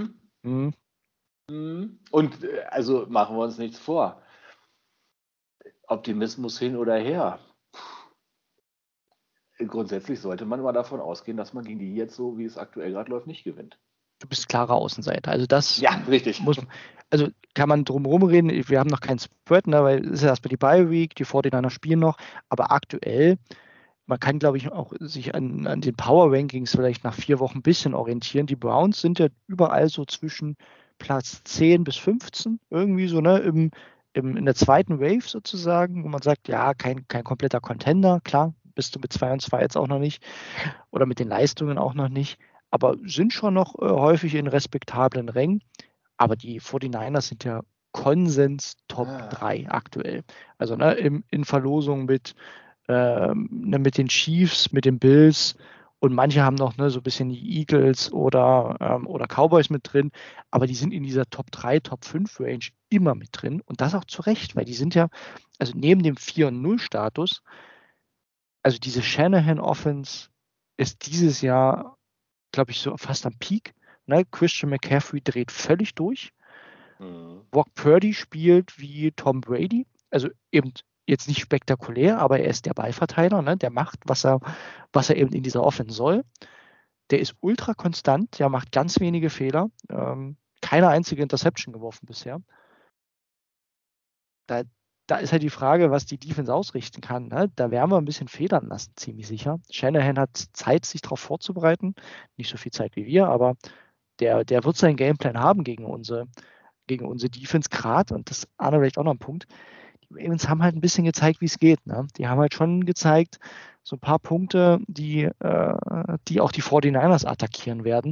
Und also machen wir uns nichts vor. Optimismus hin oder her. Grundsätzlich sollte man mal davon ausgehen, dass man gegen die jetzt so, wie es aktuell gerade läuft, nicht gewinnt. Du bist klarer Außenseiter. Also das richtig. Also kann man drum herum reden. Wir haben noch keinen Spread, ne, weil es ist ja erstmal die Bye-Week, die 49er spielen noch. Aber aktuell, man kann, glaube ich, auch sich an den Power-Rankings vielleicht nach 4 Wochen ein bisschen orientieren. Die Browns sind ja überall so zwischen Platz 10 bis 15, irgendwie so, ne, in der zweiten Wave sozusagen, wo man sagt, ja, kein kompletter Contender, klar, bist du mit 2-2 jetzt auch noch nicht oder mit den Leistungen auch noch nicht, aber sind schon noch häufig in respektablen Rängen. Aber die 49ers sind ja Konsens Top 3 aktuell. Also ne, in Verlosung mit den Chiefs, mit den Bills und manche haben noch so ein bisschen die Eagles oder Cowboys mit drin, aber die sind in dieser Top 3, Top 5 Range immer mit drin und das auch zu Recht, weil die sind ja, also neben dem 4-0-Status, also diese Shanahan-Offense ist dieses Jahr, glaube ich, so fast am Peak. Ne? Christian McCaffrey dreht völlig durch. Brock Purdy spielt wie Tom Brady, also eben jetzt nicht spektakulär, aber er ist der Ballverteiler, ne? Der macht, was er eben in dieser Offense soll. Der ist ultra konstant, der macht ganz wenige Fehler, keine einzige Interception geworfen bisher. Da ist halt die Frage, was die Defense ausrichten kann. Ne? Da werden wir ein bisschen federn lassen, ziemlich sicher. Shanahan hat Zeit, sich darauf vorzubereiten. Nicht so viel Zeit wie wir, aber der wird seinen Gameplan haben gegen unsere Defense gerade. Und das Arne vielleicht auch noch ein Punkt. Die Ravens haben halt ein bisschen gezeigt, wie es geht. Ne? Die haben halt schon gezeigt, so ein paar Punkte, die auch die 49ers attackieren werden.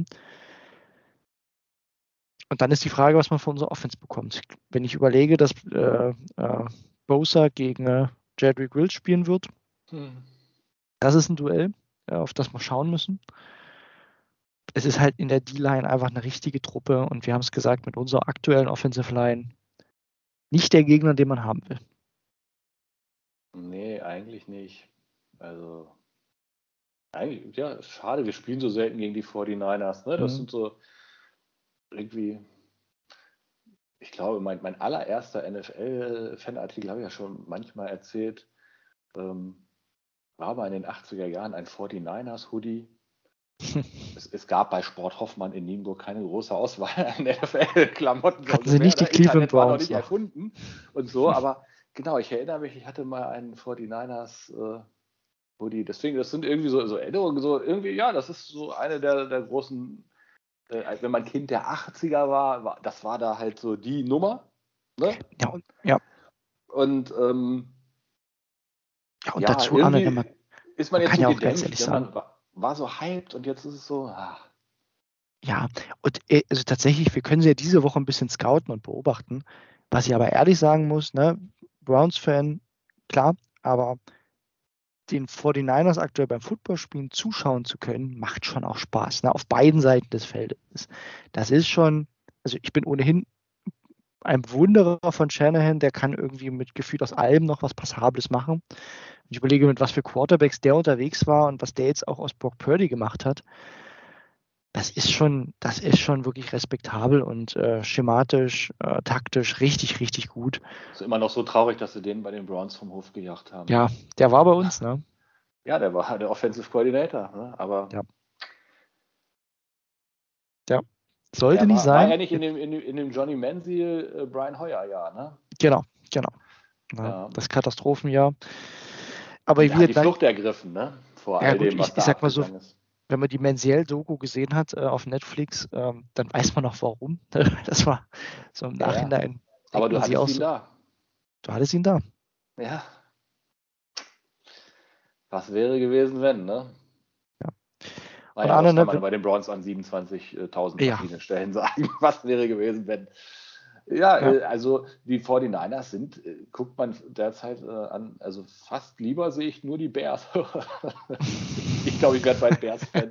Und dann ist die Frage, was man von unserer Offense bekommt. Wenn ich überlege, dass Bosa gegen Jedrick Wills spielen wird, das ist ein Duell, auf das wir schauen müssen. Es ist halt in der D-Line einfach eine richtige Truppe und wir haben es gesagt, mit unserer aktuellen Offensive Line nicht der Gegner, den man haben will. Nee, eigentlich nicht. Also, eigentlich, ja, ist schade, wir spielen so selten gegen die 49ers, ne? Das Mhm. sind so irgendwie, ich glaube, mein allererster NFL-Fanartikel, habe ich ja schon manchmal erzählt, war aber in den 80er Jahren ein 49ers-Hoodie. Es gab bei Sport Hoffmann in Nienburg keine große Auswahl an NFL-Klamotten, so Hatten sie ungefähr. nicht die Ne? Cleveland Internet war noch Browns nicht noch. erfunden und so, aber genau, ich erinnere mich, ich hatte mal einen 49ers Hoodie. Deswegen, das sind irgendwie so Erinnerungen, so irgendwie, ja, das ist so eine der großen, wenn man Kind der 80er war, das war da halt so die Nummer. Ne? Ja, Und und ja, dazu, Arne, irgendwie ist man man jetzt kann so ja auch ganz ehrlich gedämpft, ne? sagen, Man war so hyped und jetzt ist es so, ja, und also tatsächlich, wir können sie ja diese Woche ein bisschen scouten und beobachten. Was ich aber ehrlich sagen muss, ne, Browns-Fan, klar, aber den 49ers aktuell beim Footballspielen zuschauen zu können, macht schon auch Spaß, ne, auf beiden Seiten des Feldes. Das ist schon, also ich bin ohnehin ein Bewunderer von Shanahan, der kann irgendwie mit Gefühl aus allem noch was Passables machen. Und ich überlege, mit was für Quarterbacks der unterwegs war und was der jetzt auch aus Brock Purdy gemacht hat. Das ist schon wirklich respektabel und schematisch, taktisch richtig, richtig gut. ist immer noch so traurig, dass sie den bei den Browns vom Hof gejagt haben. Ja, der war bei uns, ne? Ja, der war der Offensive Coordinator, ne? Aber Ja. Ja. Sollte er nicht war sein. ja nicht in dem Johnny Manziel, Brian Hoyer-Jahr, ne? Genau. Ja, Ja. das Katastrophenjahr. Aber Und er hat wir die dann, Flucht ergriffen, ne? Vor ja all gut, dem, ich was da sag mal so, abgegangen ist. wenn man die Menziel-Doku gesehen hat auf Netflix, dann weiß man noch warum. Das war so im Ja. Nachhinein. Aber Denkt du man sich hattest auch ihn so, da. du hattest ihn da. Ja. Was wäre gewesen, wenn, ne? Ja. Und Naja, Arne, das kann ne, man bei den Browns an 27.000 ja, verschiedenen Stellen sagen. Was wäre gewesen, wenn? Ja, ja. also die 49ers sind, guckt man derzeit an, also fast lieber sehe ich nur die Bears. Ich glaube, ich werde bald Bears-Fan.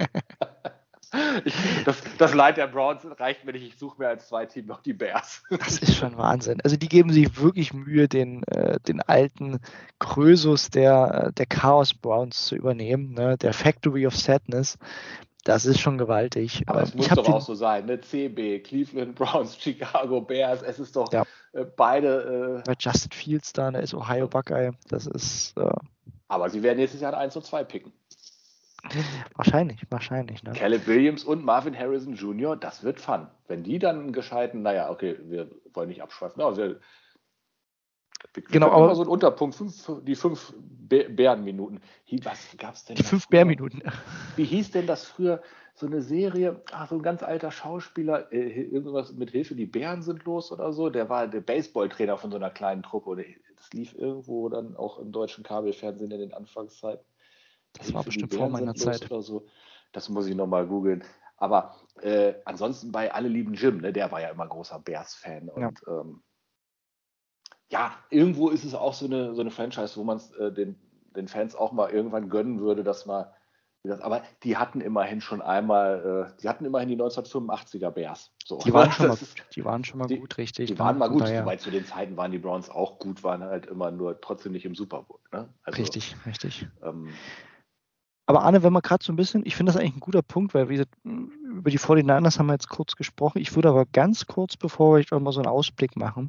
Das Leid der Browns reicht mir nicht. Ich suche mir als Zweiteam noch die Bears. Das ist schon Wahnsinn. Also die geben sich wirklich Mühe, den alten Krösus der Chaos Browns zu übernehmen, ne? Der Factory of Sadness. Das ist schon gewaltig. Aber es Ich muss habe doch auch den, so sein, ne? CB, Cleveland Browns, Chicago Bears, es ist doch ja, beide. bei Justin Fields da, der ist Ohio Buckeye. Das ist Aber sie werden nächstes Jahr ein 1 und 2 picken. wahrscheinlich, ne? Caleb Williams und Marvin Harrison Jr., das wird fun. Wenn die dann einen gescheiten, naja, okay, wir wollen nicht abschweifen. Also, wir Genau, können immer aber so einen Unterpunkt, die 5 Bärenminuten. Was gab es denn die da 5 früher? Bärminuten. Wie hieß denn das früher? So eine Serie, so ein ganz alter Schauspieler, irgendwas mit Hilfe, die Bären sind los oder so. Der war der Baseballtrainer von so einer kleinen Truppe. Oder das lief irgendwo dann auch im deutschen Kabelfernsehen in den Anfangszeiten. Das war Hilfe, die bestimmt vor Bären meiner sind los Zeit. oder so. Das muss ich nochmal googeln. Aber ansonsten bei Alle lieben Jim, ne, der war ja immer großer Bears-Fan. Ja. Und ja, irgendwo ist es auch so eine Franchise, wo man es den Fans auch mal irgendwann gönnen würde, dass mal. Aber die hatten immerhin schon einmal, die 1985er Bears. So. Die waren schon mal gut. Die waren schon mal Die- gut, richtig. Die waren mal Von gut, daher, wobei zu den Zeiten waren die Browns auch gut, waren halt immer nur trotzdem nicht im Super Bowl. Ne? Also, richtig. Ähm, Aber Arne, wenn man gerade so ein bisschen, ich finde das eigentlich ein guter Punkt, weil wie gesagt, über die 49ers haben wir jetzt kurz gesprochen. Ich würde aber ganz kurz, bevor wir mal so einen Ausblick machen,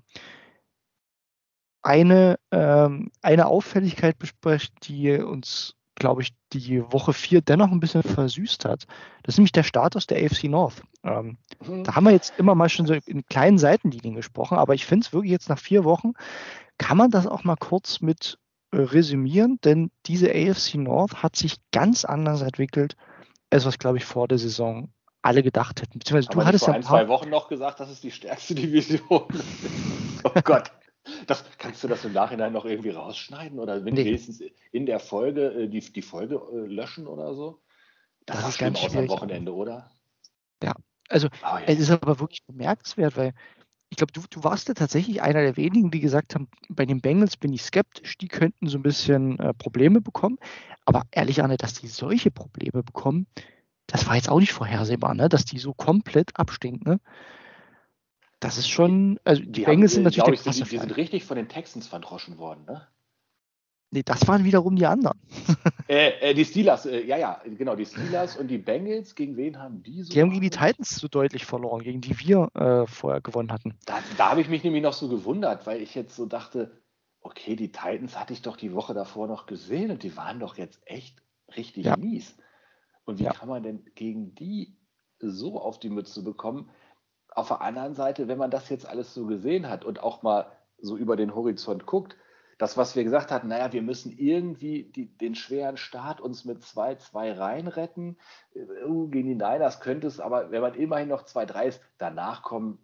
eine Auffälligkeit besprechen, die uns, glaube ich, die Woche 4 dennoch ein bisschen versüßt hat. Das ist nämlich der Status der AFC North. Da haben wir jetzt immer mal schon so in kleinen Seitenlinien gesprochen, aber ich finde es wirklich jetzt nach 4 Wochen, kann man das auch mal kurz mit resümieren, denn diese AFC North hat sich ganz anders entwickelt, als was, glaube ich, vor der Saison alle gedacht hätten. Beziehungsweise haben du wir nicht hattest vor ja ein, 2 Wochen noch gesagt, das ist die stärkste Division. Oh Gott. Kannst du das im Nachhinein noch irgendwie rausschneiden oder wenigstens in der Folge die Folge löschen oder so? Das sah ist schlimm ganz aus am schwierig. Wochenende, oder? Ja, also Oh, ja. es ist aber wirklich bemerkenswert, weil ich glaube, du warst ja tatsächlich einer der wenigen, die gesagt haben, bei den Bengals bin ich skeptisch, die könnten so ein bisschen Probleme bekommen. Aber ehrlich, Arne, dass die solche Probleme bekommen, das war jetzt auch nicht vorhersehbar, ne? Dass die so komplett abstinken. Ne? Das ist schon, also die Die haben, Bengals sind natürlich glaube der ich, krasse die Fall. sind richtig von den Texans verdroschen worden, ne? Nee, das waren wiederum die anderen. Die Steelers, ja, genau, die Steelers und die Bengals, gegen wen haben die so Die haben gegen die gespielt? Titans so deutlich verloren, gegen die wir vorher gewonnen hatten. Da habe ich mich nämlich noch so gewundert, weil ich jetzt so dachte, okay, die Titans hatte ich doch die Woche davor noch gesehen und die waren doch jetzt echt richtig Ja, mies. Und wie ja. kann man denn gegen die so auf die Mütze bekommen? Auf der anderen Seite, wenn man das jetzt alles so gesehen hat und auch mal so über den Horizont guckt, das, was wir gesagt hatten, naja, wir müssen irgendwie den schweren Start uns mit 2-2 reinretten. Gegen die Niners könnte es, aber wenn man immerhin noch 2-3 ist, danach kommen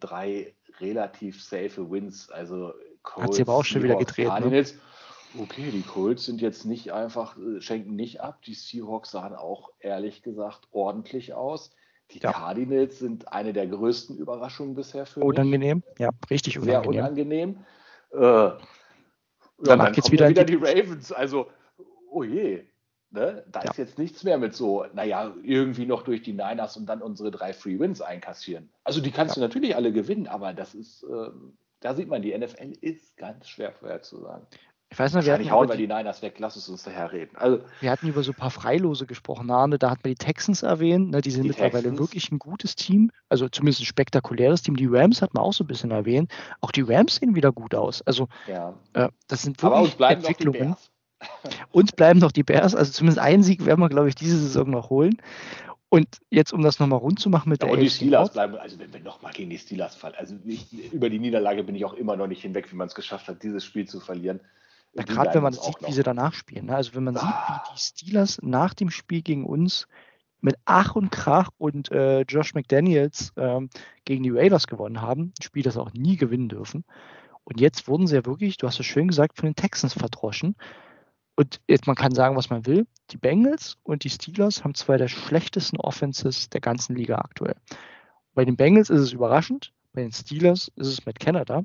3 relativ safe Wins, also Hat sie aber auch Colts, schon wieder Seahawks, gedreht, ne? Cardinals. Okay, die Colts sind jetzt nicht einfach, schenken nicht ab. Die Seahawks sahen auch ehrlich gesagt ordentlich aus. Die Ja, Cardinals sind eine der größten Überraschungen bisher für mich. unangenehm. Ja, richtig Sehr unangenehm. unangenehm. Ja, und Danach dann geht's kommen wieder ja in wieder die die Ravens. Also, oh je, ne? Da Ja. ist jetzt nichts mehr mit so, naja, irgendwie noch durch die Niners und dann unsere 3 Free Wins einkassieren. Also die kannst du natürlich alle gewinnen, aber das ist, da sieht man, die NFL ist ganz schwer vorherzusagen. Ich weiß noch, Wahrscheinlich hauen wir die Niners weg, lass es uns daher reden. Also, wir hatten über so ein paar Freilose gesprochen, Arne, da hat man die Texans erwähnt, ne, die sind Die mittlerweile Texans. wirklich ein gutes Team, also zumindest ein spektakuläres Team. Die Rams hat man auch so ein bisschen erwähnt. Auch die Rams sehen wieder gut aus. Also ja. das sind Aber uns wirklich bleiben noch die Entwicklungen. Bears. Uns bleiben noch die Bears, also zumindest einen Sieg werden wir, glaube ich, diese Saison noch holen. Und jetzt, um das nochmal rund zu machen mit Ja, der und die AFC Steelers North, bleiben, also wenn wir nochmal gegen die Steelers fallen, also über die Niederlage bin ich auch immer noch nicht hinweg, wie man es geschafft hat, dieses Spiel zu verlieren. ja, Die gerade wenn bleiben man uns sieht, auch wie noch. sie danach spielen. Ne? Also wenn man sieht, wie die Steelers nach dem Spiel gegen uns mit Ach und Krach und Josh McDaniels gegen die Raiders gewonnen haben, ein Spiel, das sie auch nie gewinnen dürfen. Und jetzt wurden sie ja wirklich, du hast es schön gesagt, von den Texans verdroschen. Und jetzt, man kann sagen, was man will, die Bengals und die Steelers haben zwei der schlechtesten Offenses der ganzen Liga aktuell. Bei den Bengals ist es überraschend, bei den Steelers ist es mit Canada.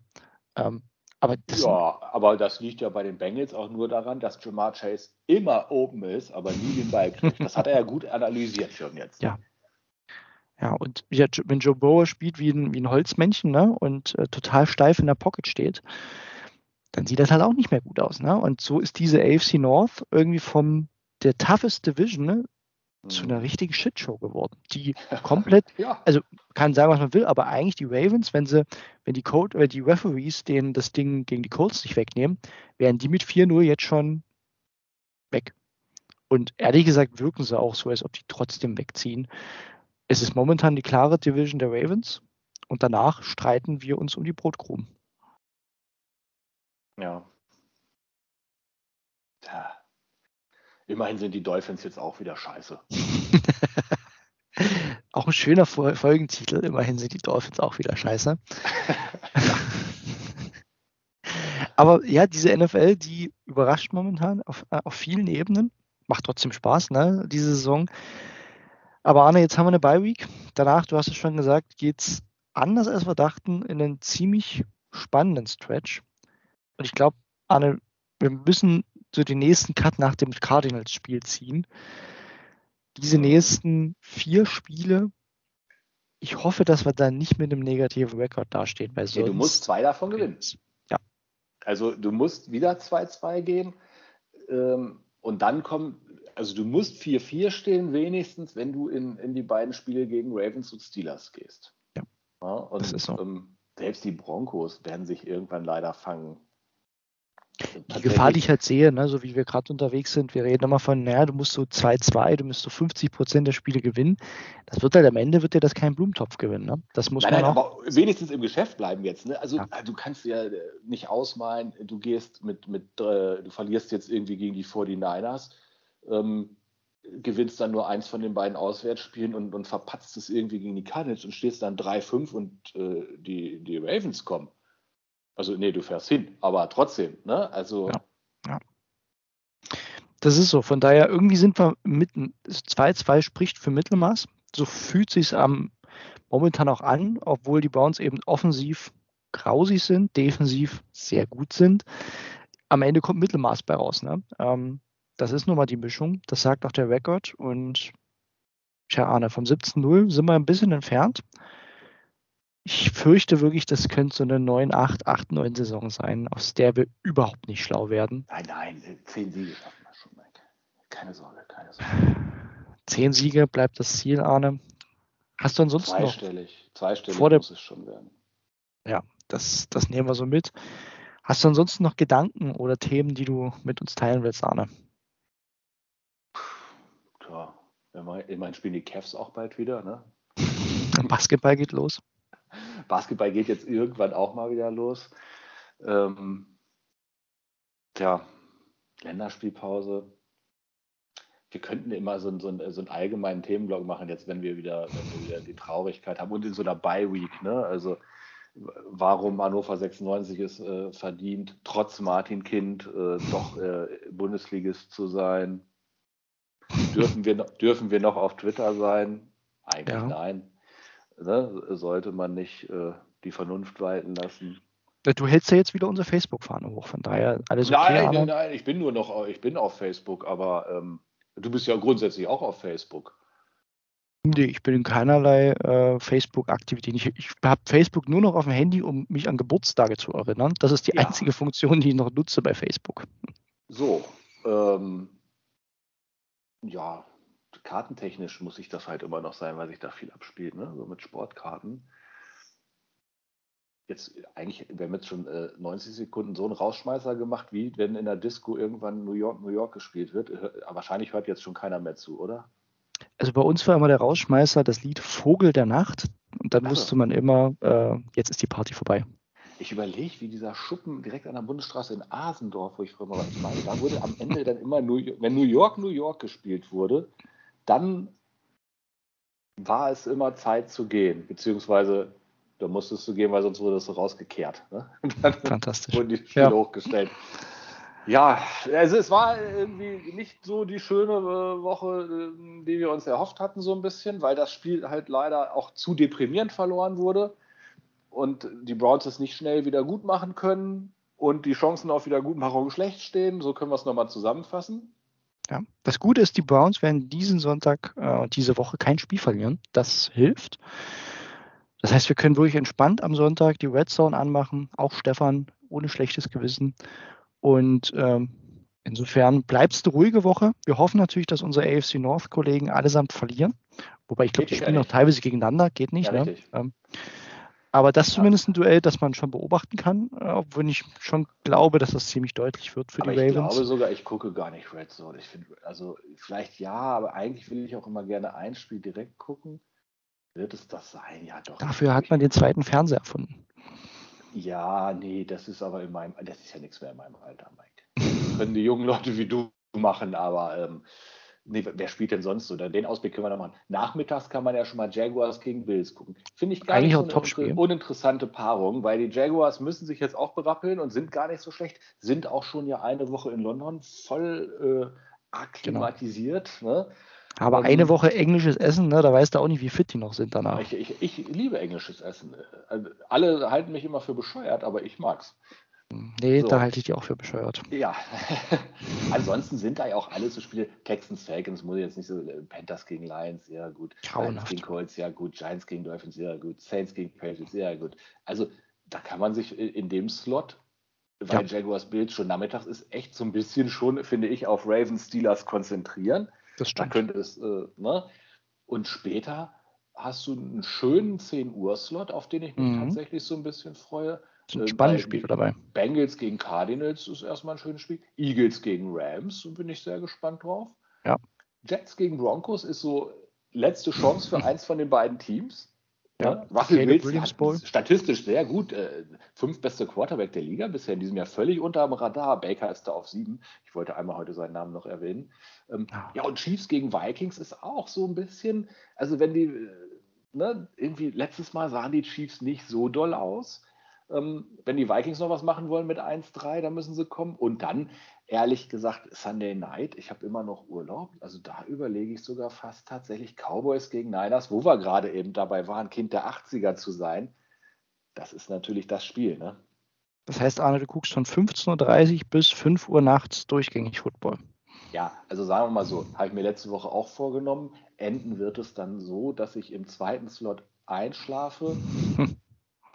Aber das sind, Ja, aber das liegt ja bei den Bengals auch nur daran, dass Jamar Chase immer oben ist, aber nie den Ball kriegt. Das hat er ja gut analysiert schon jetzt. ja, ja, und ja, wenn Joe Burrow spielt wie ein Holzmännchen, ne, und total steif in der Pocket steht, dann sieht das halt auch nicht mehr gut aus. Ne? Und so ist diese AFC North irgendwie vom der toughest Division, ne, zu einer richtigen Shitshow geworden. Die komplett, Ja. also kann sagen, was man will, aber eigentlich die Ravens, wenn die Referees denen das Ding gegen die Colts nicht wegnehmen, wären die mit 4-0 jetzt schon weg. Und ehrlich gesagt wirken sie auch so, als ob die trotzdem wegziehen. Es ist momentan die klare Division der Ravens und danach streiten wir uns um die Brotkrumen. Ja. Tja. Immerhin sind die Dolphins jetzt auch wieder scheiße. Auch ein schöner Folgentitel. Immerhin sind die Dolphins auch wieder scheiße. Aber ja, diese NFL, die überrascht momentan auf vielen Ebenen. Macht trotzdem Spaß, ne, diese Saison. Aber Arne, jetzt haben wir eine Bye-Week. Danach, du hast es schon gesagt, geht es anders als wir dachten in einen ziemlich spannenden Stretch. Und ich glaube, Arne, wir müssen so den nächsten Cut nach dem Cardinals-Spiel ziehen. Diese nächsten 4 Spiele, ich hoffe, dass wir dann nicht mit einem negativen Rekord dastehen, weil sonst... Du musst 2 davon gewinnen. Ja. Also du musst wieder 2-2 gehen und dann kommen, also du musst 4-4 stehen wenigstens, wenn du in die beiden Spiele gegen Ravens und Steelers gehst. Ja, und das ist so. Selbst die Broncos werden sich irgendwann leider fangen. Die Gefahr, die ich halt sehe, ne, so wie wir gerade unterwegs sind, wir reden immer von, naja, du musst so 2-2, du musst so 50% der Spiele gewinnen. Das wird halt am Ende, wird dir das kein Blumentopf gewinnen. Ne? Das muss man auch. Aber wenigstens im Geschäft bleiben jetzt. Ne? Also du kannst ja nicht ausmalen, du gehst du verlierst jetzt irgendwie gegen die 49ers, gewinnst dann nur eins von den beiden Auswärtsspielen und verpatzt es irgendwie gegen die Cardinals und stehst dann 3-5 und die Ravens kommen. Also, nee, du fährst hin, aber trotzdem, ne? Also. Ja. Das ist so. Von daher, irgendwie sind wir mitten. 2-2 spricht für Mittelmaß. So fühlt sich es momentan auch an, obwohl die Browns eben offensiv grausig sind, defensiv sehr gut sind. Am Ende kommt Mittelmaß bei raus. Ne? Das ist nun mal die Mischung. Das sagt auch der Rekord. Und tja, Arne, vom 17-0 sind wir ein bisschen entfernt. Ich fürchte wirklich, das könnte so eine 9 Saison sein, aus der wir überhaupt nicht schlau werden. Nein, 10 Siege schaffen wir schon, Mike. Keine Sorge. 10 Siege bleibt das Ziel, Arne. Hast du ansonsten Zweistellig vor der, muss es schon werden. ja, das nehmen wir so mit. Hast du ansonsten noch Gedanken oder Themen, die du mit uns teilen willst, Arne? Tja, immerhin spielen die Cavs auch bald wieder, ne? Basketball geht los. Basketball geht jetzt irgendwann auch mal wieder los. Länderspielpause. Wir könnten immer so einen allgemeinen Themenblock machen, jetzt wenn wir wieder die Traurigkeit haben und in so einer Bye-Week, ne? Also warum Hannover 96 es verdient, trotz Martin Kind doch Bundesligist zu sein. Dürfen wir noch auf Twitter sein? Eigentlich nein. Ne? Sollte man nicht die Vernunft walten lassen. Du hältst ja jetzt wieder unsere Facebook-Fahne hoch, von daher alles okay. Nein, ich bin auf Facebook, aber du bist ja grundsätzlich auch auf Facebook. Nee, ich bin in keinerlei Facebook-Aktivität. Ich habe Facebook nur noch auf dem Handy, um mich an Geburtstage zu erinnern. Das ist die einzige Funktion, die ich noch nutze bei Facebook. So, kartentechnisch muss ich das halt immer noch sein, weil sich da viel abspielt, ne? So mit Sportkarten. Jetzt eigentlich, wir haben jetzt schon 90 Sekunden so einen Rausschmeißer gemacht, wie wenn in der Disco irgendwann New York gespielt wird. Wahrscheinlich hört jetzt schon keiner mehr zu, oder? Also bei uns war immer der Rausschmeißer das Lied Vogel der Nacht. Und dann wusste man immer, jetzt ist die Party vorbei. Ich überlege, wie dieser Schuppen direkt an der Bundesstraße in Asendorf, wo ich früher mal war, da wurde am Ende dann immer, wenn New York gespielt wurde, dann war es immer Zeit zu gehen, beziehungsweise da musstest du gehen, weil sonst wurdest du rausgekehrt. Ne? Und dann Fantastisch. wurden die Spiele hochgestellt. Ja, also es war irgendwie nicht so die schöne Woche, die wir uns erhofft hatten, so ein bisschen, weil das Spiel halt leider auch zu deprimierend verloren wurde und die Browns es nicht schnell wieder gut machen können und die Chancen auf Wiedergutmachung schlecht stehen. So können wir es nochmal zusammenfassen. Ja, das Gute ist, die Browns werden diesen Sonntag und diese Woche kein Spiel verlieren. Das hilft. Das heißt, wir können wirklich entspannt am Sonntag die Red Zone anmachen, auch Stefan, ohne schlechtes Gewissen. Und insofern bleibt es eine ruhige Woche. Wir hoffen natürlich, dass unsere AFC North-Kollegen allesamt verlieren. Wobei ich glaube, die spielen noch teilweise gegeneinander, geht nicht. Ja, ne? Aber das ist zumindest ein Duell, das man schon beobachten kann, obwohl ich schon glaube, dass das ziemlich deutlich wird für die Ravens. Ich glaube sogar, ich gucke gar nicht Red Zone. Ich finde, also vielleicht ja, aber eigentlich will ich auch immer gerne ein Spiel direkt gucken. Wird es das sein? Ja, doch. Dafür hat man den zweiten Fernseher erfunden. Ja, nee, das ist aber das ist ja nichts mehr in meinem Alter, Mike. Das können die jungen Leute wie du machen, aber nee, wer spielt denn sonst so? Den Ausblick können wir noch machen. Nachmittags kann man ja schon mal Jaguars gegen Bills gucken. Finde ich gar nicht so eine uninteressante Paarung, weil die Jaguars müssen sich jetzt auch berappeln und sind gar nicht so schlecht, sind auch schon ja eine Woche in London voll akklimatisiert. Genau. Ne? Aber eine Woche englisches Essen, ne, da weißt du auch nicht, wie fit die noch sind danach. Ich liebe englisches Essen. Alle halten mich immer für bescheuert, aber ich mag's. Nee, so. Da halte ich die auch für bescheuert. Ja, ansonsten sind da ja auch alle so Spiele. Texans, Falcons, muss ich jetzt nicht so, Panthers gegen Lions, ja gut. Lions gegen Colts, ja gut. Giants gegen Dolphins, ja gut. Saints gegen Patriots, ja gut. Also da kann man sich in dem Slot, weil Jaguars Bills schon nachmittags ist, echt so ein bisschen schon, finde ich, auf Ravens Steelers konzentrieren. Das stimmt. Da könnte es, ne? Und später hast du einen schönen 10 Uhr Slot, auf den ich mich tatsächlich so ein bisschen freue. Das sind spannende Spiele dabei. Bengals gegen Cardinals ist erstmal ein schönes Spiel. Eagles gegen Rams, da bin ich sehr gespannt drauf. Ja. Jets gegen Broncos ist so letzte Chance für eins von den beiden Teams. Ja. Russell Wilson statistisch sehr gut. 5 beste Quarterback der Liga, bisher in diesem Jahr völlig unter dem Radar. Baker ist da auf 7. Ich wollte einmal heute seinen Namen noch erwähnen. Ja, und Chiefs gegen Vikings ist auch so ein bisschen, also wenn die, irgendwie letztes Mal sahen die Chiefs nicht so doll aus. Wenn die Vikings noch was machen wollen mit 1-3, dann müssen sie kommen. Und dann, ehrlich gesagt, Sunday Night, ich habe immer noch Urlaub. Also da überlege ich sogar fast tatsächlich Cowboys gegen Niners, wo wir gerade eben dabei waren, Kind der 80er zu sein. Das ist natürlich das Spiel, ne? Das heißt, Arne, du guckst von 15:30 Uhr bis 5 Uhr nachts durchgängig Football. Ja, also sagen wir mal so, habe ich mir letzte Woche auch vorgenommen. Enden wird es dann so, dass ich im zweiten Slot einschlafe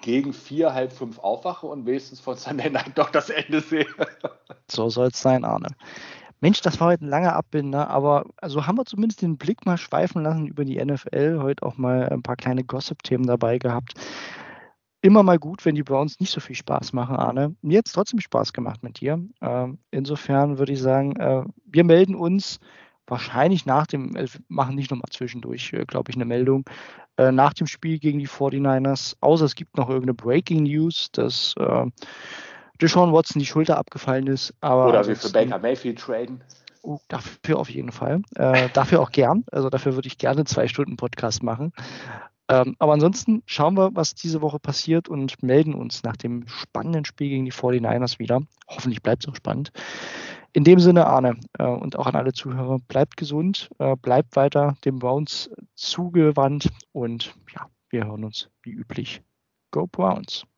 gegen 4, halb 5 aufwache und wenigstens von Sunday Night doch das Ende sehe. So soll es sein, Arne. Mensch, das war heute ein langer Abbinder, aber also haben wir zumindest den Blick mal schweifen lassen über die NFL. Heute auch mal ein paar kleine Gossip-Themen dabei gehabt. Immer mal gut, wenn die Browns nicht so viel Spaß machen, Arne. Mir hat es trotzdem Spaß gemacht mit dir. Insofern würde ich sagen, wir melden uns wahrscheinlich nach dem, machen nicht nochmal zwischendurch, glaube ich, eine Meldung, nach dem Spiel gegen die 49ers, außer es gibt noch irgendeine Breaking News, dass Deshaun Watson die Schulter abgefallen ist. Aber oder wir für Baker Mayfield traden. Dafür auf jeden Fall. Dafür auch gern. Also dafür würde ich gerne 2 Stunden Podcast machen. Aber ansonsten schauen wir, was diese Woche passiert und melden uns nach dem spannenden Spiel gegen die 49ers wieder. Hoffentlich bleibt es auch spannend. In dem Sinne, Arne, und auch an alle Zuhörer, bleibt gesund, bleibt weiter dem Browns zugewandt und ja, wir hören uns wie üblich. Go Browns!